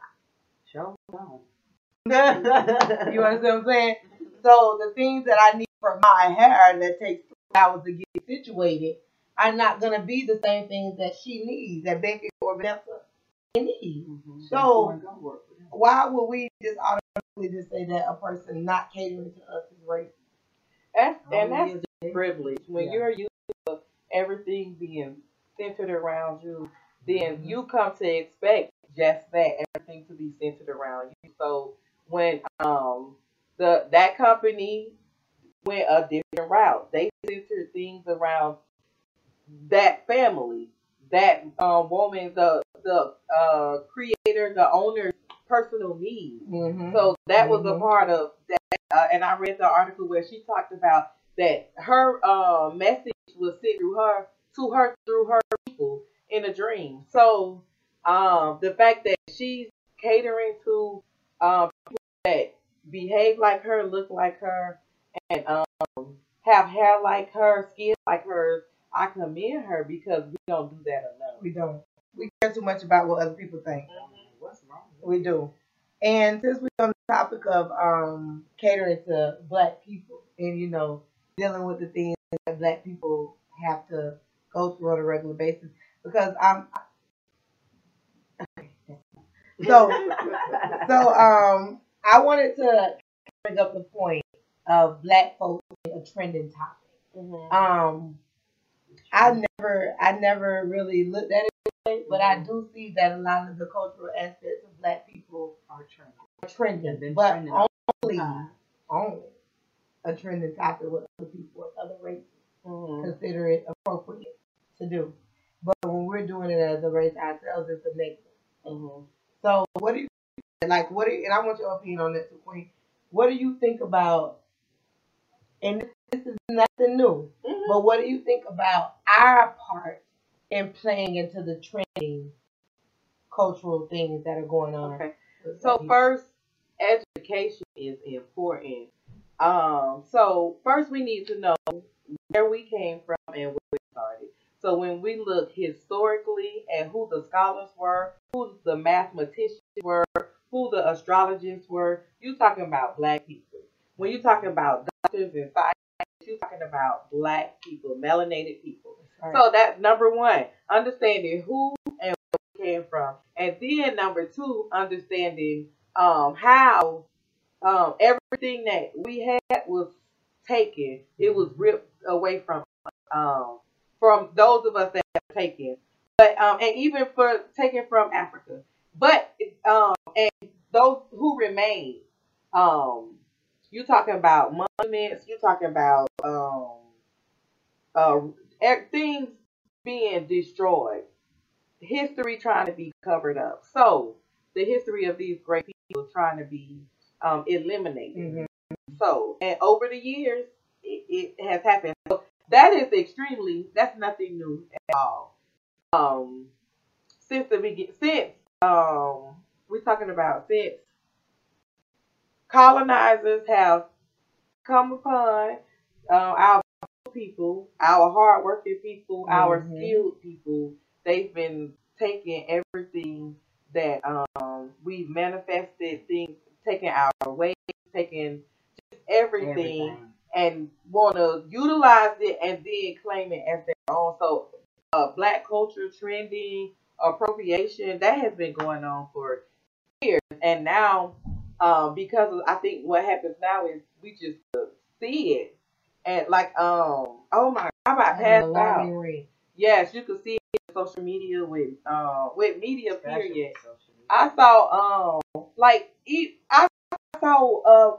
Sure don't. You understand what I'm saying? So the things that I need for my hair that takes three hours to get situated are not gonna be the same things that she needs, that Becky or Vanessa need. Mm-hmm. So Don't work with them. why would we just automatically just say that a person not catering to us is racist? That's, Oh, and that's yeah. the privilege. When Yeah. you're used to everything being centered around you, then Mhm. you come to expect just that, everything to be centered around you. So when um the that company went a different route, they centered things around that family, that um woman, the the uh creator, the owner's personal needs. Mm-hmm. So that was a Mhm. part of that, uh, and I read the article where she talked about that her uh, message was sent through her to her through her people in a dream. So um, the fact that she's catering to um, people that behave like her, look like her, and um, have hair like her, skin like hers, I commend her because we don't do that enough. We don't. We care too much about what other people think. What's wrong? We do. And since we're on topic of um catering to black people and you know dealing with the things that black people have to go through on a regular basis because I'm so so um I wanted to bring up the point of black folks being a trending topic. Mhm. Um, I never I never really looked at it, this way, but I do see that a lot of the cultural aspects of black people Are trending. are trending, They've been but trending all only the time. only a trending topic with other people with other races Mhm. consider it appropriate to do. But when we're doing it as a race ourselves, it's a negative. Mhm. So what do you like? What do you, and I want your opinion on this, Queen. What do you think about? And this is nothing new, Mhm. but what do you think about our part in playing into the trending cultural things that are going on? Okay. with So black people? first, education is important. Um, so first we need to know where we came from and where we started. So when we look historically at who the scholars were, who the mathematicians were, who the astrologers were, you talking about black people. When you talking about doctors and scientists, you talking about black people, melanated people. Right. So that's number one, understanding who and where we came from. And then number two, understanding um, how um, everything that we had was taken. It was ripped away from um, from those of us that have taken, but um, and even for taken from Africa. But um, and those who remain, um, you talking about monuments. You talking about um, uh, e- things being destroyed, history trying to be covered up. So the history of these great people trying to be um, eliminated. Mhm. So, and over the years, it, it has happened. So that is extremely, that's nothing new at all. Um, since the begin, since um, we're talking about since colonizers have come upon uh, our people, our hardworking people, our Mhm. skilled people, they've been taking everything that um, we've manifested, things, taking our ways, taking everything, Everything. and want to utilize it and then claim it as their own. So, uh, black culture, trending, appropriation, that has been going on for years. And now, um, because of, I think what happens now is we just uh, see it. And like, um, oh my, how about At an passed alarming out? rate. Yes, you can see it on social media with, uh, with media, Especially period. social media. I saw, um, like, e- I saw, uh,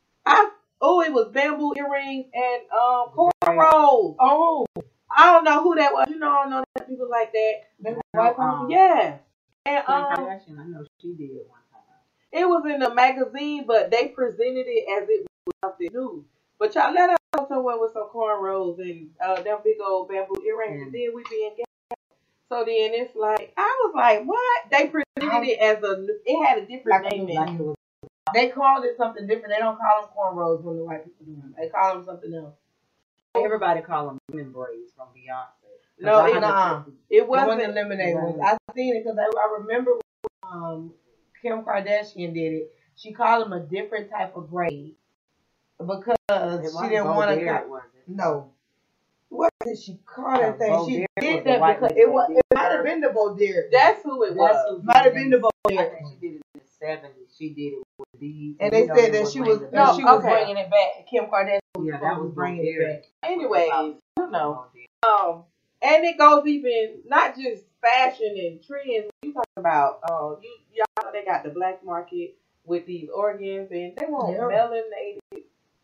I oh, it was bamboo earrings and um cornrows. Oh, I don't know who that was. You know, I don't know that people like that. that's I know, white um, people. Yeah, and Kim um, Kardashian, I know she did it one time. it was in the magazine, but they presented it as it was something new. But y'all let us go somewhere with some cornrows and uh, them big old bamboo earrings, and And then we be engaged. So then it's like I was like, what? They presented it as a. It had a different Like a name. new- in like it. it was They called it something different. They don't call them cornrows when the white people do them. They call them something else. everybody call them women braids from Beyonce. 'Cause No, I it- had to Nuh-uh. check- It It wasn't wasn't. the lemonade it ones. wasn't. I seen it because I, I remember when um, Kim Kardashian did it. She called them a different type of braid because It she wasn't didn't want to. Baudelaire, was it? No. What did she call that No, thing? She Baudelaire was did the that white because lady it that was. did It might have her. been the Baudelaire. That's who it That's was. who Might have did been it. the I Baudelaire. think she did it in the seventies. She did it with beads. And you they know, said they that would she bring was the that No, she beads. was okay. bringing it back. Kim Kardashian was Yeah, that was bringing it Baudelaire. back. Anyways, you know, Baudelaire. um, and it goes even not just fashion and trends. You talking about, um, you y'all know they got the black market with these organs, and they want Yeah. melanated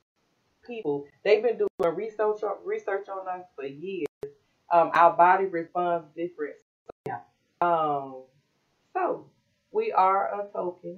people. They've been doing research on research on us for years. Um, our body responds different. Yeah. Um, so we are a token.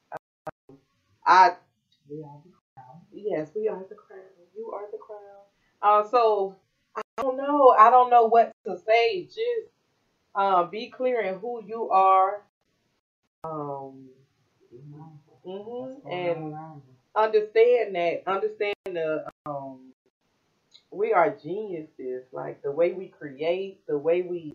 I We are the crown. Yes, we are the crown. You are the crown. Uh, so I don't know. I don't know what to say. Just um, be clear in who you are. Um, Be mindful. mhm, What's going and on around you. understand that. Understand the. Um, we are geniuses. Like the way we create, the way we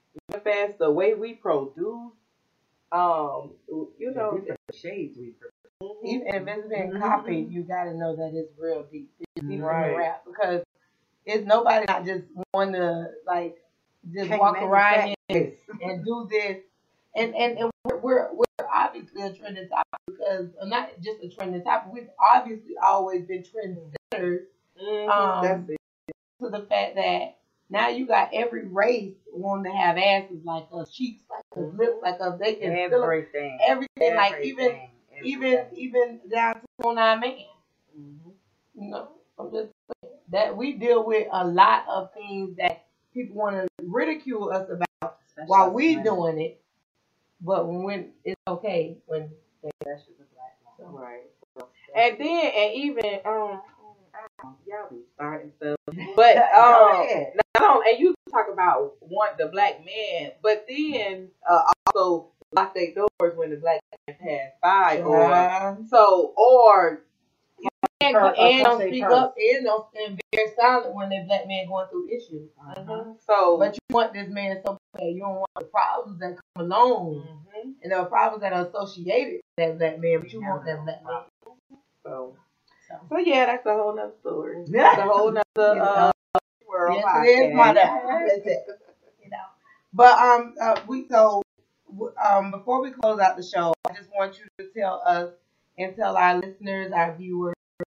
manifest, the way we produce. Um, you The know, different shades we produce. Even if it's been Mhm. copied, you gotta know that it's real deep. It's deep in the Right. rap because it's nobody not just want to like just Can't walk around here manufacture and, and do this. And and, and we're, we're we're obviously a trending topic because uh, not just a trending topic. We've obviously always been trendsetters. Mhm. Um, That's it. to the fact that now you got every race wanting to have asses like us, cheeks like us, lips like us. They can fill up everything. everything, like even Everything. even Everything. even down to oh nine man. Mhm. You know, I'm just saying that we deal with a lot of things that people want to ridicule us about Especially while us we women. doing it, but when it's okay when they Especially the black woman. Right. And then, and even, um, I don't know, y'all be starting stuff. But, Go um, ahead. not only, and you talk about want the black man, but then uh, also lock their doors when the black man pass by, or uh, so, or and, Cur- and uh, don't say speak curse. up and don't and very silent when they black man going through issues. Uh-huh. so, But you want this man so bad. You don't want the problems that come along mhm, and the problems that are associated with that black man, but you want that black man. so, So. so yeah, that's a whole nother story. Yeah. That's a whole nother uh, world Yes, podcast. it is, my That's it. You know. But um, uh, we so um before we close out the show, I just want you to tell us and tell our listeners, our viewers,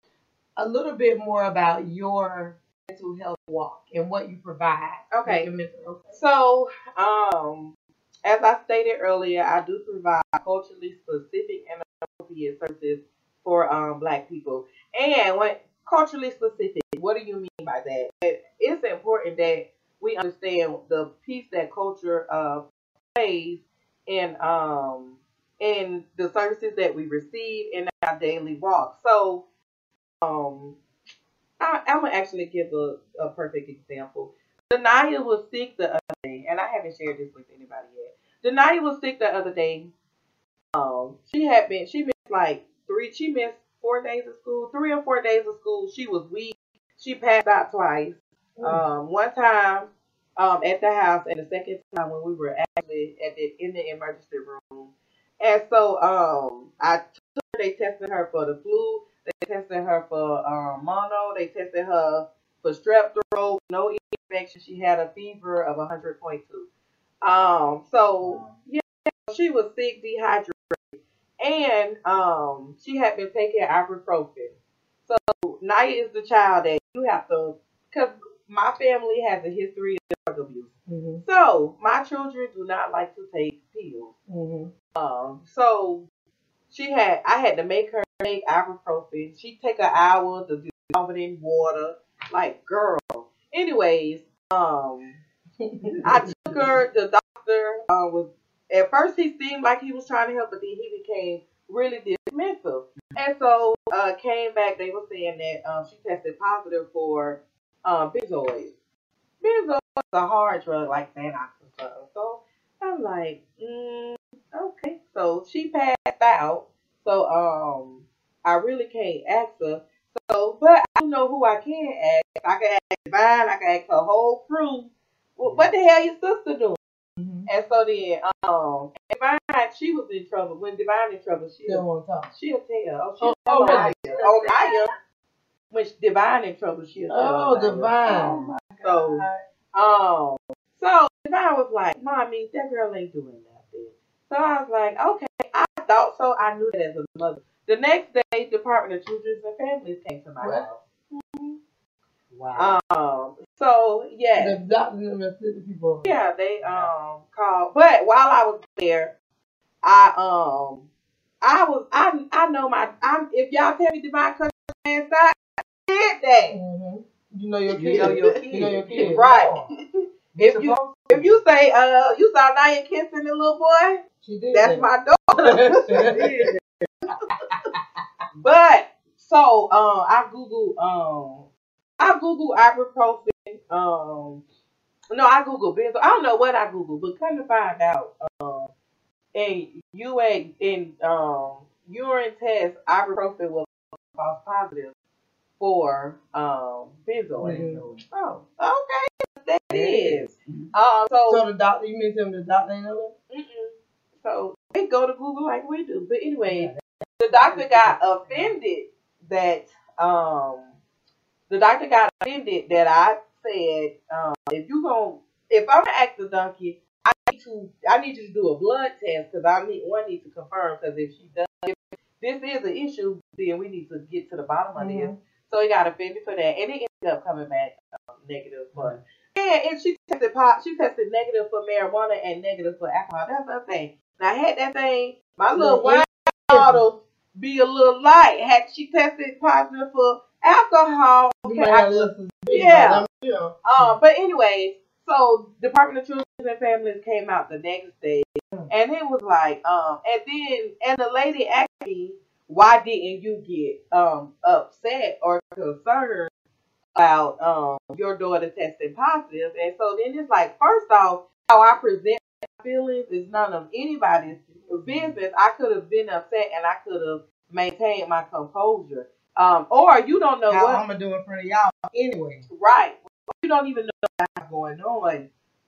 a little bit more about your mental health walk and what you provide. Okay. with your mental health. So, um, as I stated earlier, I do provide culturally specific and appropriate services for um Black people. And when culturally specific, what do you mean by that? It- It's important that we understand the piece that culture uh plays in um in the services that we receive in our daily walk. So, um, I, I'm gonna actually give a, a perfect example. Denaya was sick the other day, and I haven't shared this with anybody yet. Denaya was sick the other day. Um, she had been, she missed like three, she missed four days of school, three or four days of school. She was weak. She passed out twice. Um, one time, um, at the house, and the second time when we were actually at the in the emergency room. And so, um, I took her, they tested her for the flu. They tested her for um, mono. They tested her for strep throat. No infection. She had a fever of one hundred point two. Um, so yeah, she was sick, dehydrated, and um, she had been taking ibuprofen. So Naya is the child that you have to, because my family has a history of drug abuse. Mm-hmm. So my children do not like to take pills. Mm-hmm. Um, so she had, I had to make her take ibuprofen. She take an hour to dissolve it in water. Like, girl. Anyways, um, I took her. The doctor uh, was at first he seemed like he was trying to help, but then he became really dismissive. And so uh, came back. They were saying that um, she tested positive for um, benzoids. Benzoids is a hard drug like Xanax or something. So I'm like, mm, okay. So she passed out. So um, I really can't ask her. So, but I know who I can ask. I can ask Divine. I can ask her whole crew. Well, what the hell your sister doing? Mm-hmm. And so then, um, Divine, she was in trouble. When Divine in trouble, she Still want to talk. she'll tell. Oh, she'll Oh, tell oh, on really? Naya. On Naya. When she- Divine in trouble, she'll tell. Oh, on Naya. Divine. Oh, my so, um, so Divine was like, "Mommy, that girl ain't doing nothing." So I was like, "Okay." I thought so. I knew that as a mother. The next day, Department of Children and Families came to my What? house. Wow. Um. So yeah. The doctors and the people. Yeah, they um called. But while I was there, I um I was I I know my I'm if y'all tell me Divine cut your ass out, I did that. Mm-hmm. You know your You kids. know your kids. You know your kids. Right. If If you if you say uh you saw Naya kissing the little boy, she did that's that. my daughter. But so um I Google um I Google ibuprofen um no I Google benzo I don't know what I Google but come to find out um in U A in um urine test ibuprofen was false positive for um benzoate. Mhm. Oh, okay, that There it it is. is. Um, so, So the doctor, you mean to him the doctor ain't know mm-mm. So they go to Google like we do. But anyway, the doctor got offended that um the doctor got offended that I said um if you gonna if I'm gonna act the donkey, I need to I need you to do a blood test because I need one need to confirm because if she does if this is an issue, then we need to get to the bottom of Mm-hmm. this. So he got offended for that, and it ended up coming back um, negative for. And, and she tested pot, she tested negative for marijuana and negative for alcohol. That's the thing. And I had that thing. My little wine bottles be a little light. Had she tested positive for alcohol, You okay, might I have could- listened. yeah. You know. Um, but anyways, so Department of Children and Families came out the next day, and it was like, um, and then and the lady asked me, why didn't you get um upset or concerned about um your daughter testing positive? And so then it's like, first off, how I present my feelings is none of anybody's business. I could have been upset and I could have maintained my composure. Um, or you don't know How what I'm gonna do in front of y'all anyway. right. You don't even know what's going on.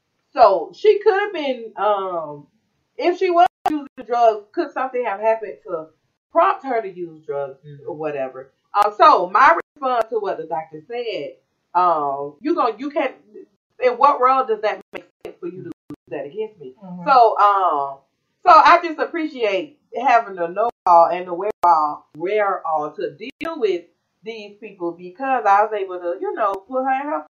So she could have been um if she was using drugs, could something have happened to prompt her to use drugs Mm-hmm. or whatever? Um, so my response to what the doctor said, um, you going you can't. In what world does that make sense for you to use that against me? Mm-hmm. So um, so I just appreciate having the know-all and the wherewithal wherewithal to deal with these people because I was able to, you know, put her in her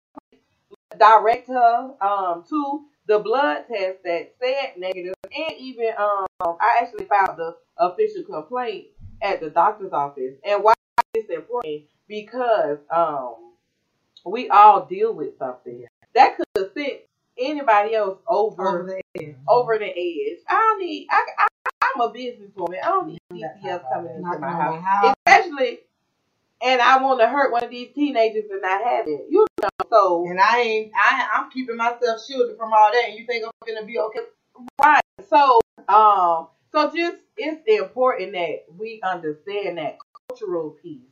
direct her um to the blood test that said negative, and even um I actually filed the official complaint at the doctor's office. And why is this important? Because um we all deal with something that could have sent anybody else over Over the edge. over the edge. I don't need. I, I I'm a businesswoman. I don't need D C F coming into Knocking my on house, my house. especially. And I want to hurt one of these teenagers and not have it. You know, so And I ain't. I I'm keeping myself shielded from all that. And you think I'm gonna be okay? right. So um, so just it's important that we understand that cultural piece.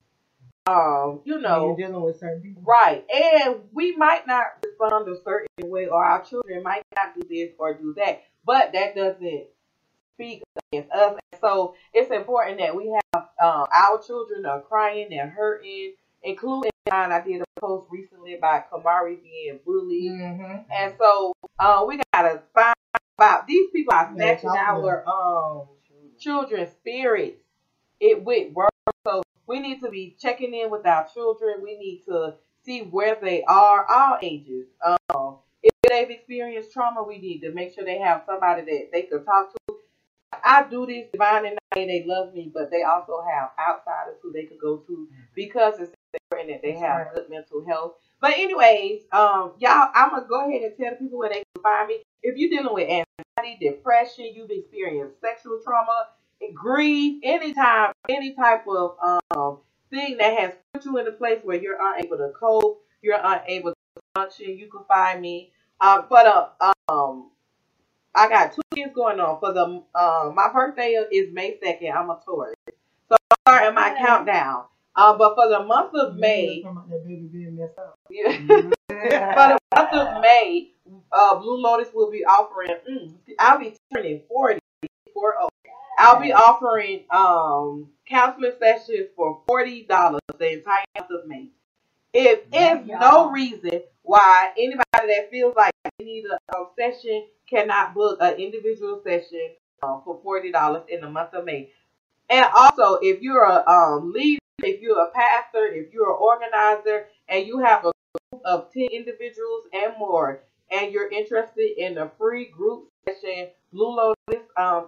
Um, you When know, you're dealing with certain people. right. And we might not respond a certain way, or our children might not do this or do that, but that doesn't speak against us. And so it's important that we have um, our children are crying, they're hurting, including mine. I did a post recently about Kamari being bullied. Mm-hmm. And so uh, we gotta find out these people are Yeah, snatching talk to our um children's spirits. It with work. So we need to be checking in with our children. We need to see where they are, all ages. Um, if they've experienced trauma, we need to make sure they have somebody that they can talk to. I do this divine and they love me, but they also have outsiders who they could go to because it's important that they That's have right. good mental health. But anyways, um, y'all, I'm gonna go ahead and tell the people where they can find me. If you're dealing with anxiety, depression, you've experienced sexual trauma, grief, anytime, any type of um thing that has put you in a place where you're unable to cope, you're unable to function, you can find me. Um, but uh, um. I got two things going on. For the uh, my birthday is May second. I'm a Taurus, so I'm starting my countdown. Um, but for the month of May, That baby being messed up. yeah, for the month of May, uh, Blue Lotus will be offering. Mm, I'll be turning forty. four oh. I'll be offering um counseling sessions for forty dollars the entire month of May. If there's no reason why anybody that feels like they need a, a session cannot book an individual session um, for forty dollars in the month of May. And also, if you're a um, leader, if you're a pastor, if you're an organizer, and you have a group of ten individuals and more, and you're interested in a free group session, Blue Lotus, um,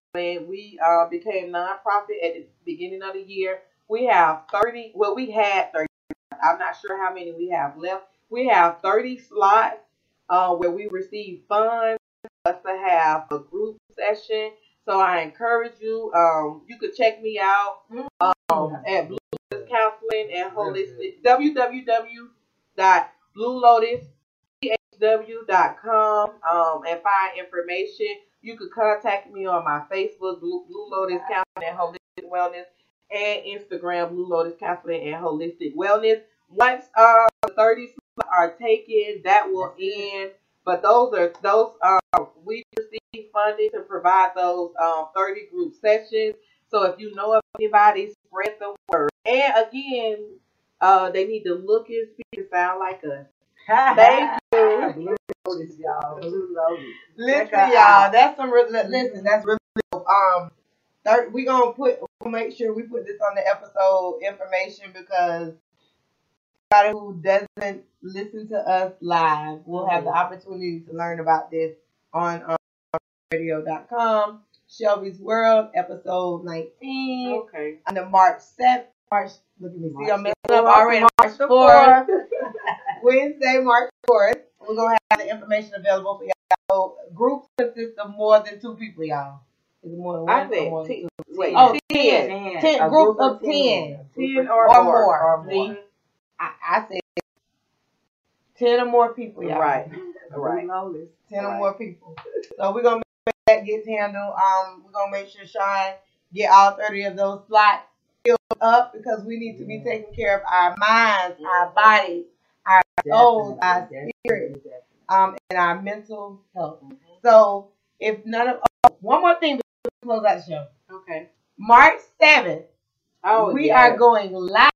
we uh, became nonprofit at the beginning of the year. We have thirty, well, we had thirty. I'm not sure how many we have left. We have thirty slots uh, where we receive funds for us to have a group session. So I encourage you. Um, you could check me out um, at Blue Lotus Counseling and Holistic w w w dot blue lotus p h w dot com um, and find information. You could contact me on my Facebook, Blue, Blue Lotus Counseling and Holistic Wellness, and Instagram, Blue Lotus Counseling and Holistic Wellness. Once uh, the thirty slots are taken, that will end. But those are those uh, we receive funding to provide those um, thirty group sessions. So So if you know of anybody, spread the word. And again, uh, they need to look and speak and sound like us. Thank you. Blue Lotus, y'all. Blue Lotus. Listen, Check her y'all. out. That's some. Re- listen, that's really dope. Um, thir- we gonna put. We'll make sure we put this on the episode information because anybody who doesn't listen to us live will have the opportunity to learn about this on um, radio dot com. Shelby's World, episode nineteen. Okay. On the March seventh. March. Look at me. See, I'm March messing up already. March the fourth. Wednesday, March fourth. We're gonna have the information available for y'all. Groups consist of more than two people, y'all. Is it more than one? I or think more than ten. two? Wait, Oh, ten. ten. Ten. A Groups group of of ten. ten. ten Or, or, more. Or more. See, I, I said ten or more people, y'all. Right. Right. Blue Lotus. Ten or Right. more people. So we're gonna make sure that gets handled. Um, we're gonna make sure Sean get all thirty of those slots filled up because we need to be taking care of our minds, our bodies, our souls, our Definitely, spirits, definitely. um, and our mental health. So if none of oh, one more thing before we close out the show. Okay. March seventh, Oh, we yeah. are going live,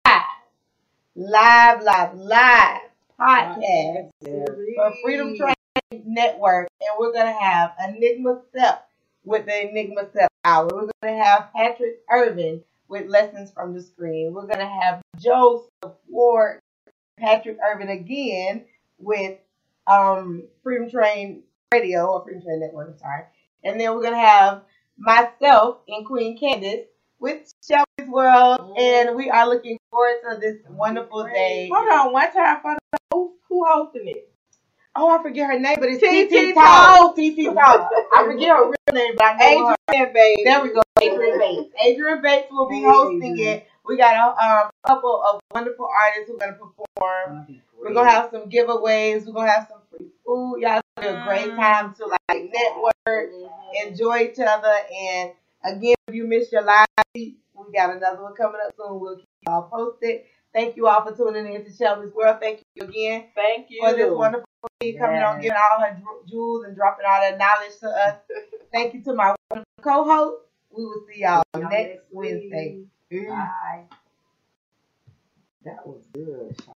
live, live, live podcast for Freedom Train Network, and we're gonna have Enigma Step with the Enigma Step Hour. We're gonna have Patrick Irvin with Lessons from the Screen. We're gonna have Joseph Ward, Patrick Irvin again with um, Freedom Train Radio or Freedom Train Network. I'm sorry, and then we're gonna have myself and Queen Candace with Shelby's World, and we are looking forward to this wonderful day. Hold on, one time for the who, who hosting it? Oh, I forget her name, but it's T T T T Talk. Talk. T T Talk. I forget her real name, but I know her. Adrian, baby. There we go, Adrian Bates. Adrian Bates will be hosting it. We got a um, couple of wonderful artists who are going to perform. We're going to have some giveaways. We're going to have some free food. Y'all have a great time to like network, enjoy each other. And again, if you missed your live, we got another one coming up soon. We'll keep y'all posted. Thank you all for tuning in to Shelby's World. Thank you again Thank you. for this wonderful lady coming Yes. on, giving all her dr- jewels and dropping all that knowledge to us. Thank you to my wonderful co-host. We will see y'all See y'all next next week. Wednesday. Bye. That was good.